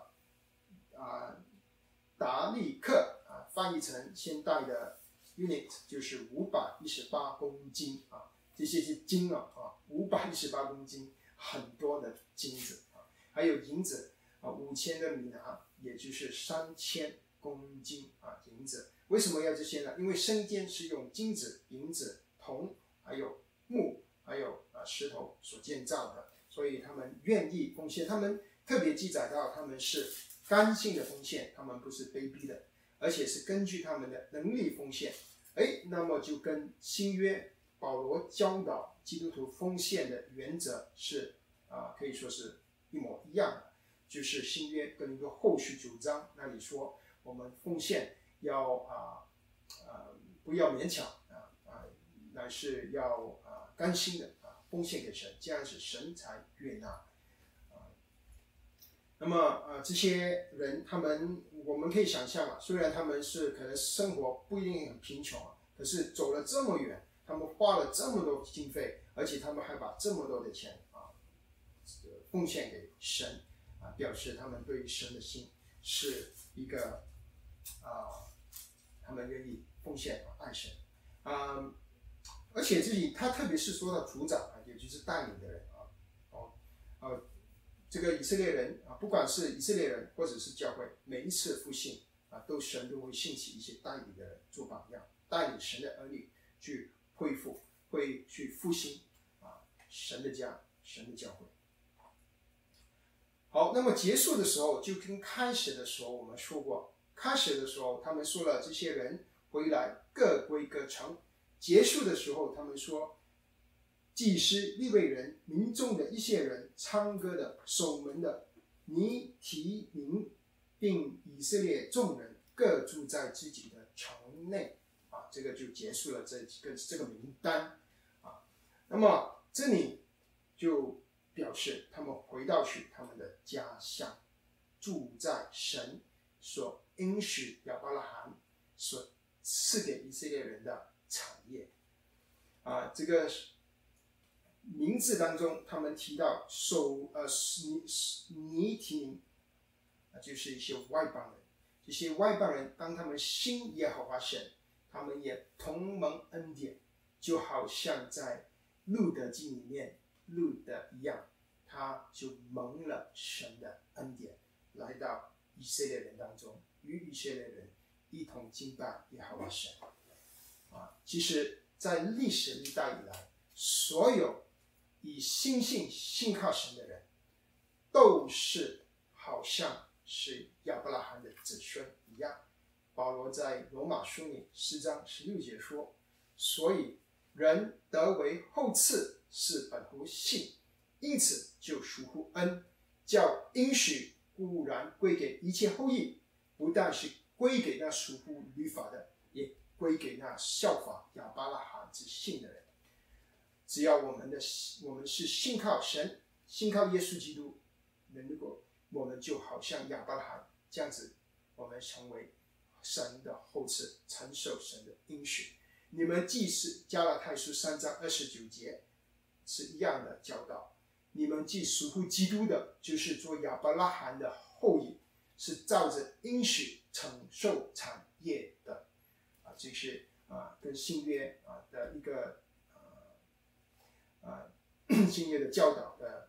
达利克翻译成现代的 unit 就是518公斤这些是斤518公斤，很多的金子还有银子5000的米拿，也就是3000公斤银子。为什么要这些呢？因为圣殿是用金子、银子、铜，还有木，还有石头所建造的，所以他们愿意奉献。他们特别记载到，他们是甘心的奉献，他们不是卑鄙的，而且是根据他们的能力奉献。那么就跟新约保罗教导基督徒奉献的原则是可以说是一模一样的，就是新约跟一个后续9章那里说，我们奉献要不要勉强乃是要甘心的奉献给神，这样子神才悦纳。那么这些人我们可以想象虽然他们是可能生活不一定很贫穷可是走了这么远，他们花了这么多经费，而且他们还把这么多的钱奉献给神表示他们对神的心是一个他们愿意奉献爱神而且他特别是说到族长也就是带领的人这个以色列人不管是以色列人或者是教会，每一次复兴神都会兴起一些带领的人做榜样，带领神的儿女去恢复，会去复兴神的家，神的教会。好，那么结束的时候就跟开始的时候我们说过，开始的时候他们说了这些人回来各归各城，结束的时候他们说祭司、利未人、民众的一些人、唱歌的、守门的、尼提宁，并以色列众人各住在自己的城内这个就结束了这个名单那么这里就表示他们回到去他们的家乡，住在神所应许亚伯拉罕所赐给以色列人的产业这个名字当中他们提到尼提宁就是一些外邦人，这些外邦人当他们信耶和华神，他们也同蒙恩典，就好像在路德记里面路德一样，他就蒙了神的恩典，来到以色列人当中，与以色列人一同敬拜耶和华神其实在历史历代以来，所有以信靠神的人都是好像是亚伯拉罕的子孙一样。保罗在罗马书里4章16节说，所以人得为后赐是本乎信，因此就属乎恩，叫应许固然归给一切后裔，不但是归给那属乎律法的，也归给那效法亚伯拉罕之信的人。只要我们是信靠神，信靠耶稣基督，如果我们就好像亚伯拉罕这样子，我们成为神的后嗣，承受神的应许。你们既是加拉太书3章29节是一样的教导，你们既属乎基督的，就是做亚伯拉罕的后裔，是照着应许承受产业的这是跟新约的一个新约的教导的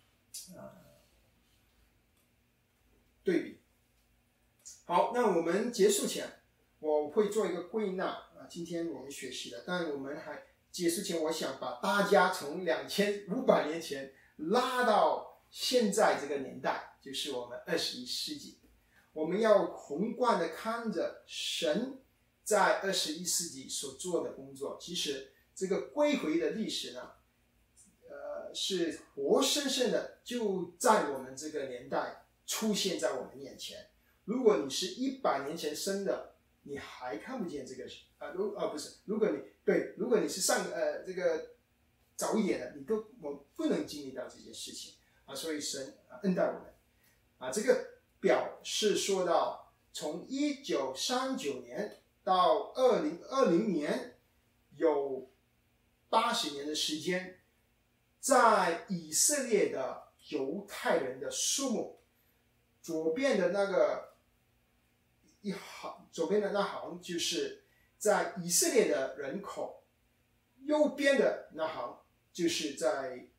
对比。好，那我们结束前我会做一个归纳今天我们学习的，但我们还结束前我想把大家从2500年前拉到现在这个年代，就是我们21世纪。我们要宏观的看着神在21世纪所做的工作。其实这个归回的历史呢是活生生的就在我们这个年代出现在我们眼前。如果你是100年前生的， 你还看不见这个不是，如果你是这个早一点的，我不能经历到这件事情所以神恩待我们这个表是说到从1939年到2020年有80年的时间，在以色列的犹太人的数目，左边的那行就是在以色列的人口，右边的那行就是在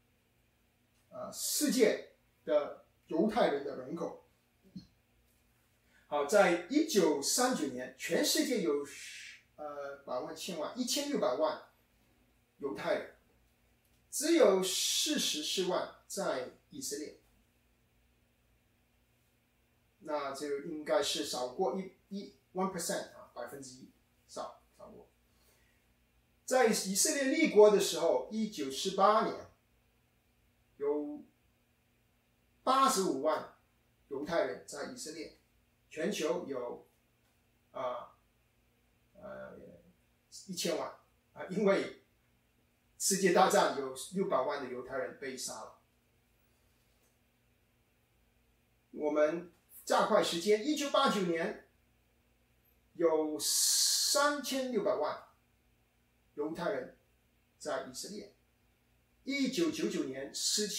世界的犹太人的人口。好，在1939年，全世界有百万、千万、1600万犹太人，只有44万在以色列。那就应该是少过1% 1%少过。在以色列立国的时候，1948年有85万犹太人在以色列，全球有1000万因为世界大战有600万的犹太人被杀了。我们加快时间，1989年有3600万犹太人在以色列，1999年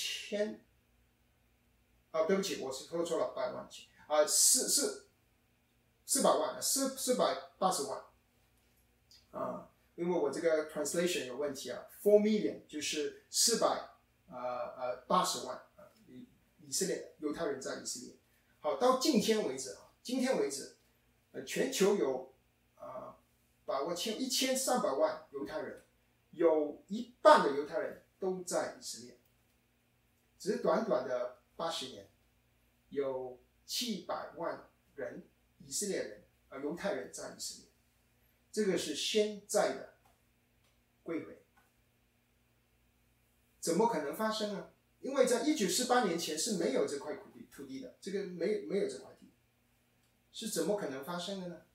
对不起，我是说错了，100万400万480万因为我这个 translation 有问题4 million 就是480万以色列犹太人在以色列。好，到今天为止全球有1300万犹太人，有一半的犹太人都在以色列。只是短短的80年，有700万人以色列人犹太人在以色列。这个是现在的归回，怎么可能发生呢？因为在1948年前是没有这块土地的，这个没有这块地，是怎么可能发生的呢？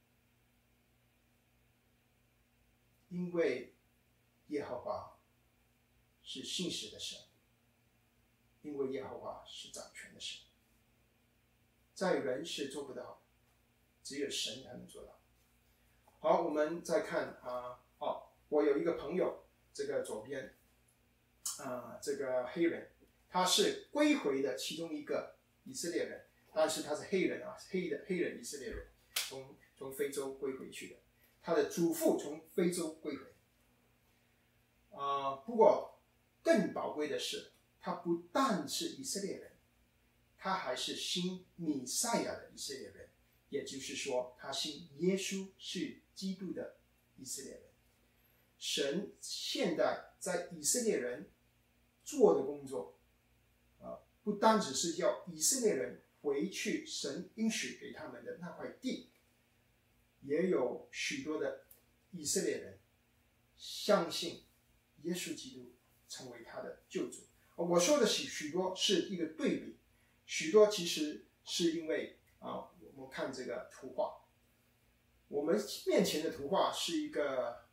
因为耶和华是信实的神，因为耶和华是掌权的神，在人是做不到，只有神才能做到。好，我们再看我有一个朋友，这个左边这个黑人，他是归回的其中一个以色列人，但是他是黑人黑人以色列人，从非洲归回去的，他的祖父从非洲归回。不过更宝贵的是，他不但是以色列人，他还是信弥赛亚的以色列人，也就是说，他信耶稣是基督的以色列人。神现在在以色列人做的工作不单只是要以色列人回去神应许给他们的那块地，也有许多的以色列人相信耶稣基督成为他的救主。我说的许多是一个对比，许多其实是因为我们看这个图画，我们面前的图画是一个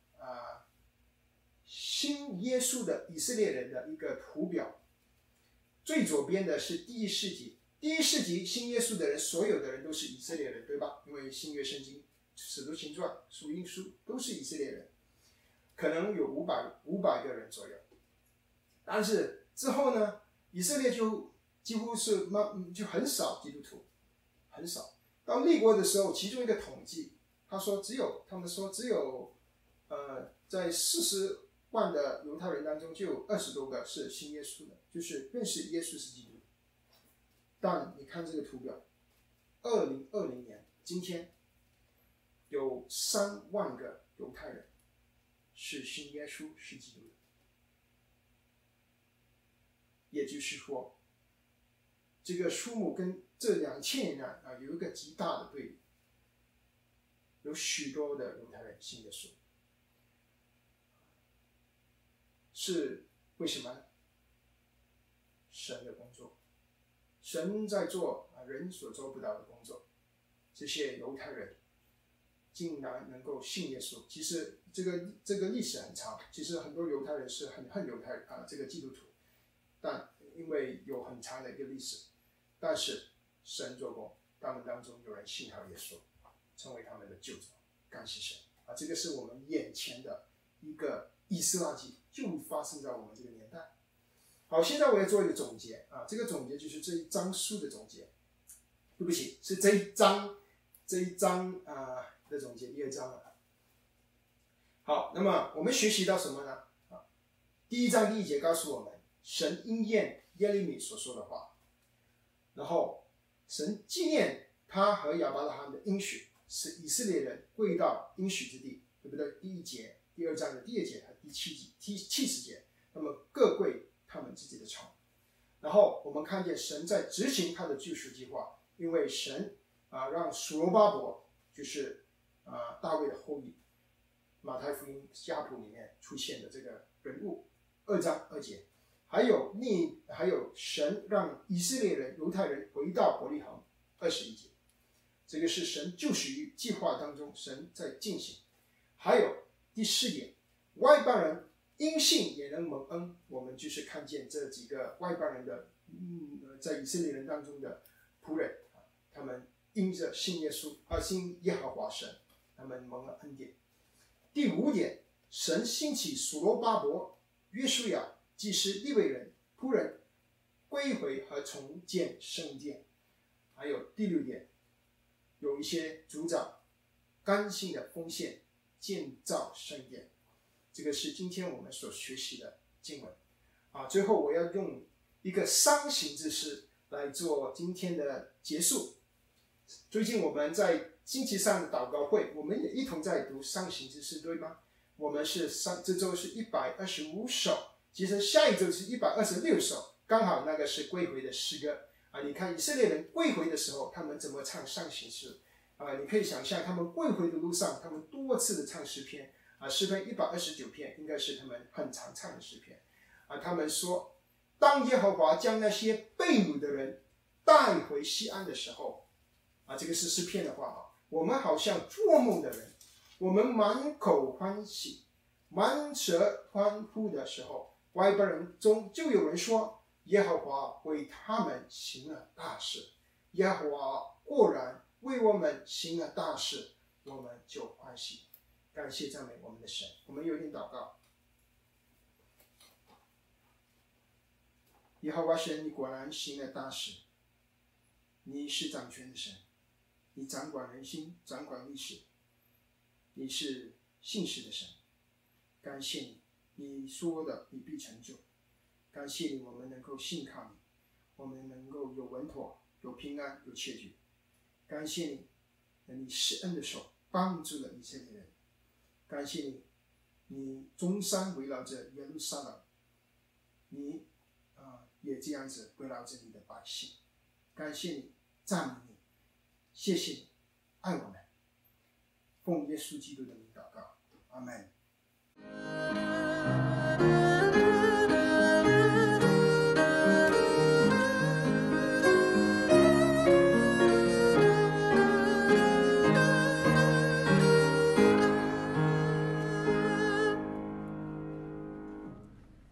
信耶稣的以色列人的一个图表。最左边的是第一世纪信耶稣的人，所有的人都是以色列人，对吧？因为新约圣经、使徒行传、福音书都是以色列人，可能有500个人左右。但是之后呢，以色列就几乎是就很少基督徒，很少。到立国的时候，其中一个统计，他们说只有在40万的犹太人当中，就有20多个是信耶稣的，就是认识耶稣是基督。但你看这个图表，2020年今天有3万个犹太人是信耶稣是基督的，也就是说，这个数目跟这2000年来有一个极大的对比，有许多的犹太人信耶稣。是为什么呢？神的工作，神在做人所做不到的工作。这些犹太人竟然能够信耶稣。其实这个历史很长，其实很多犹太人是很恨犹太这个基督徒，但因为有很长的一个历史，但是神做工，他们当中有人信靠耶稣，成为他们的救主，感谢神这个是我们眼前的一个以斯拉记，就发生在我们这个年代。好，现在我要做一个总结这个总结就是这一章书的总结。对不起，是这一章的总结，第二章了。好，那么我们学习到什么呢？第一章第一节告诉我们，神应验耶利米所说的话，然后神纪念他和亚伯拉罕的应许，使以色列人归到应许之地，对不对？第一节，第二章的第二节和第70节，那么各归他们自己的城。然后我们看见神在执行他的救赎计划，因为神让所罗巴伯就是大卫的后裔，马太福音家谱里面出现的这个人物，2章2节，还有神让以色列人犹太人回到伯利恒，21节，这个是神救赎计划当中神在进行。还有第4点，外邦人因信也能蒙恩，我们就是看见这几个外邦人的在以色列人当中的仆人他们因着信耶稣信耶和华神，他们蒙了恩典。第5点，神兴起所罗巴伯、约书亚、祭司、利未人、仆人归回和重建圣殿。还有第6点，有一些族长甘心的奉献建造圣殿。这个是今天我们所学习的经文最后我要用一个伤刑之诗来做今天的结束。最近我们在星期三的祷告会，我们也一同在读伤刑之诗，对吗？我们这周是125首，其实下一周是126首，刚好那个是归回的诗歌你看以色列人归回的时候，他们怎么唱伤刑诗你可以想象他们归回的路上，他们多次的唱诗篇诗篇129篇应该是他们很常唱的诗篇他们说，当耶和华将那些被掳的人带回西安的时候这个是诗篇的话我们好像做梦的人，我们满口欢喜，满舌欢呼的时候，外邦人中就有人说，耶和华为他们行了大事，耶和华果然为我们行了大事，我们就欢喜。感谢赞美我们的神。我们有点祷告。耶和华神，你果然行了大事，你是掌权的神，你掌管人心，掌管历史，你是信实的神。感谢你，你说的你必成就。感谢你，我们能够信靠你，我们能够有稳妥，有平安，有确据。感谢你，你施恩的手帮助了以色列人。感谢你，你终山围绕着耶路撒冷，你也这样子围绕着你的百姓。感谢你，赞美你，谢谢你，爱我们。奉耶稣基督的名祷告，阿们。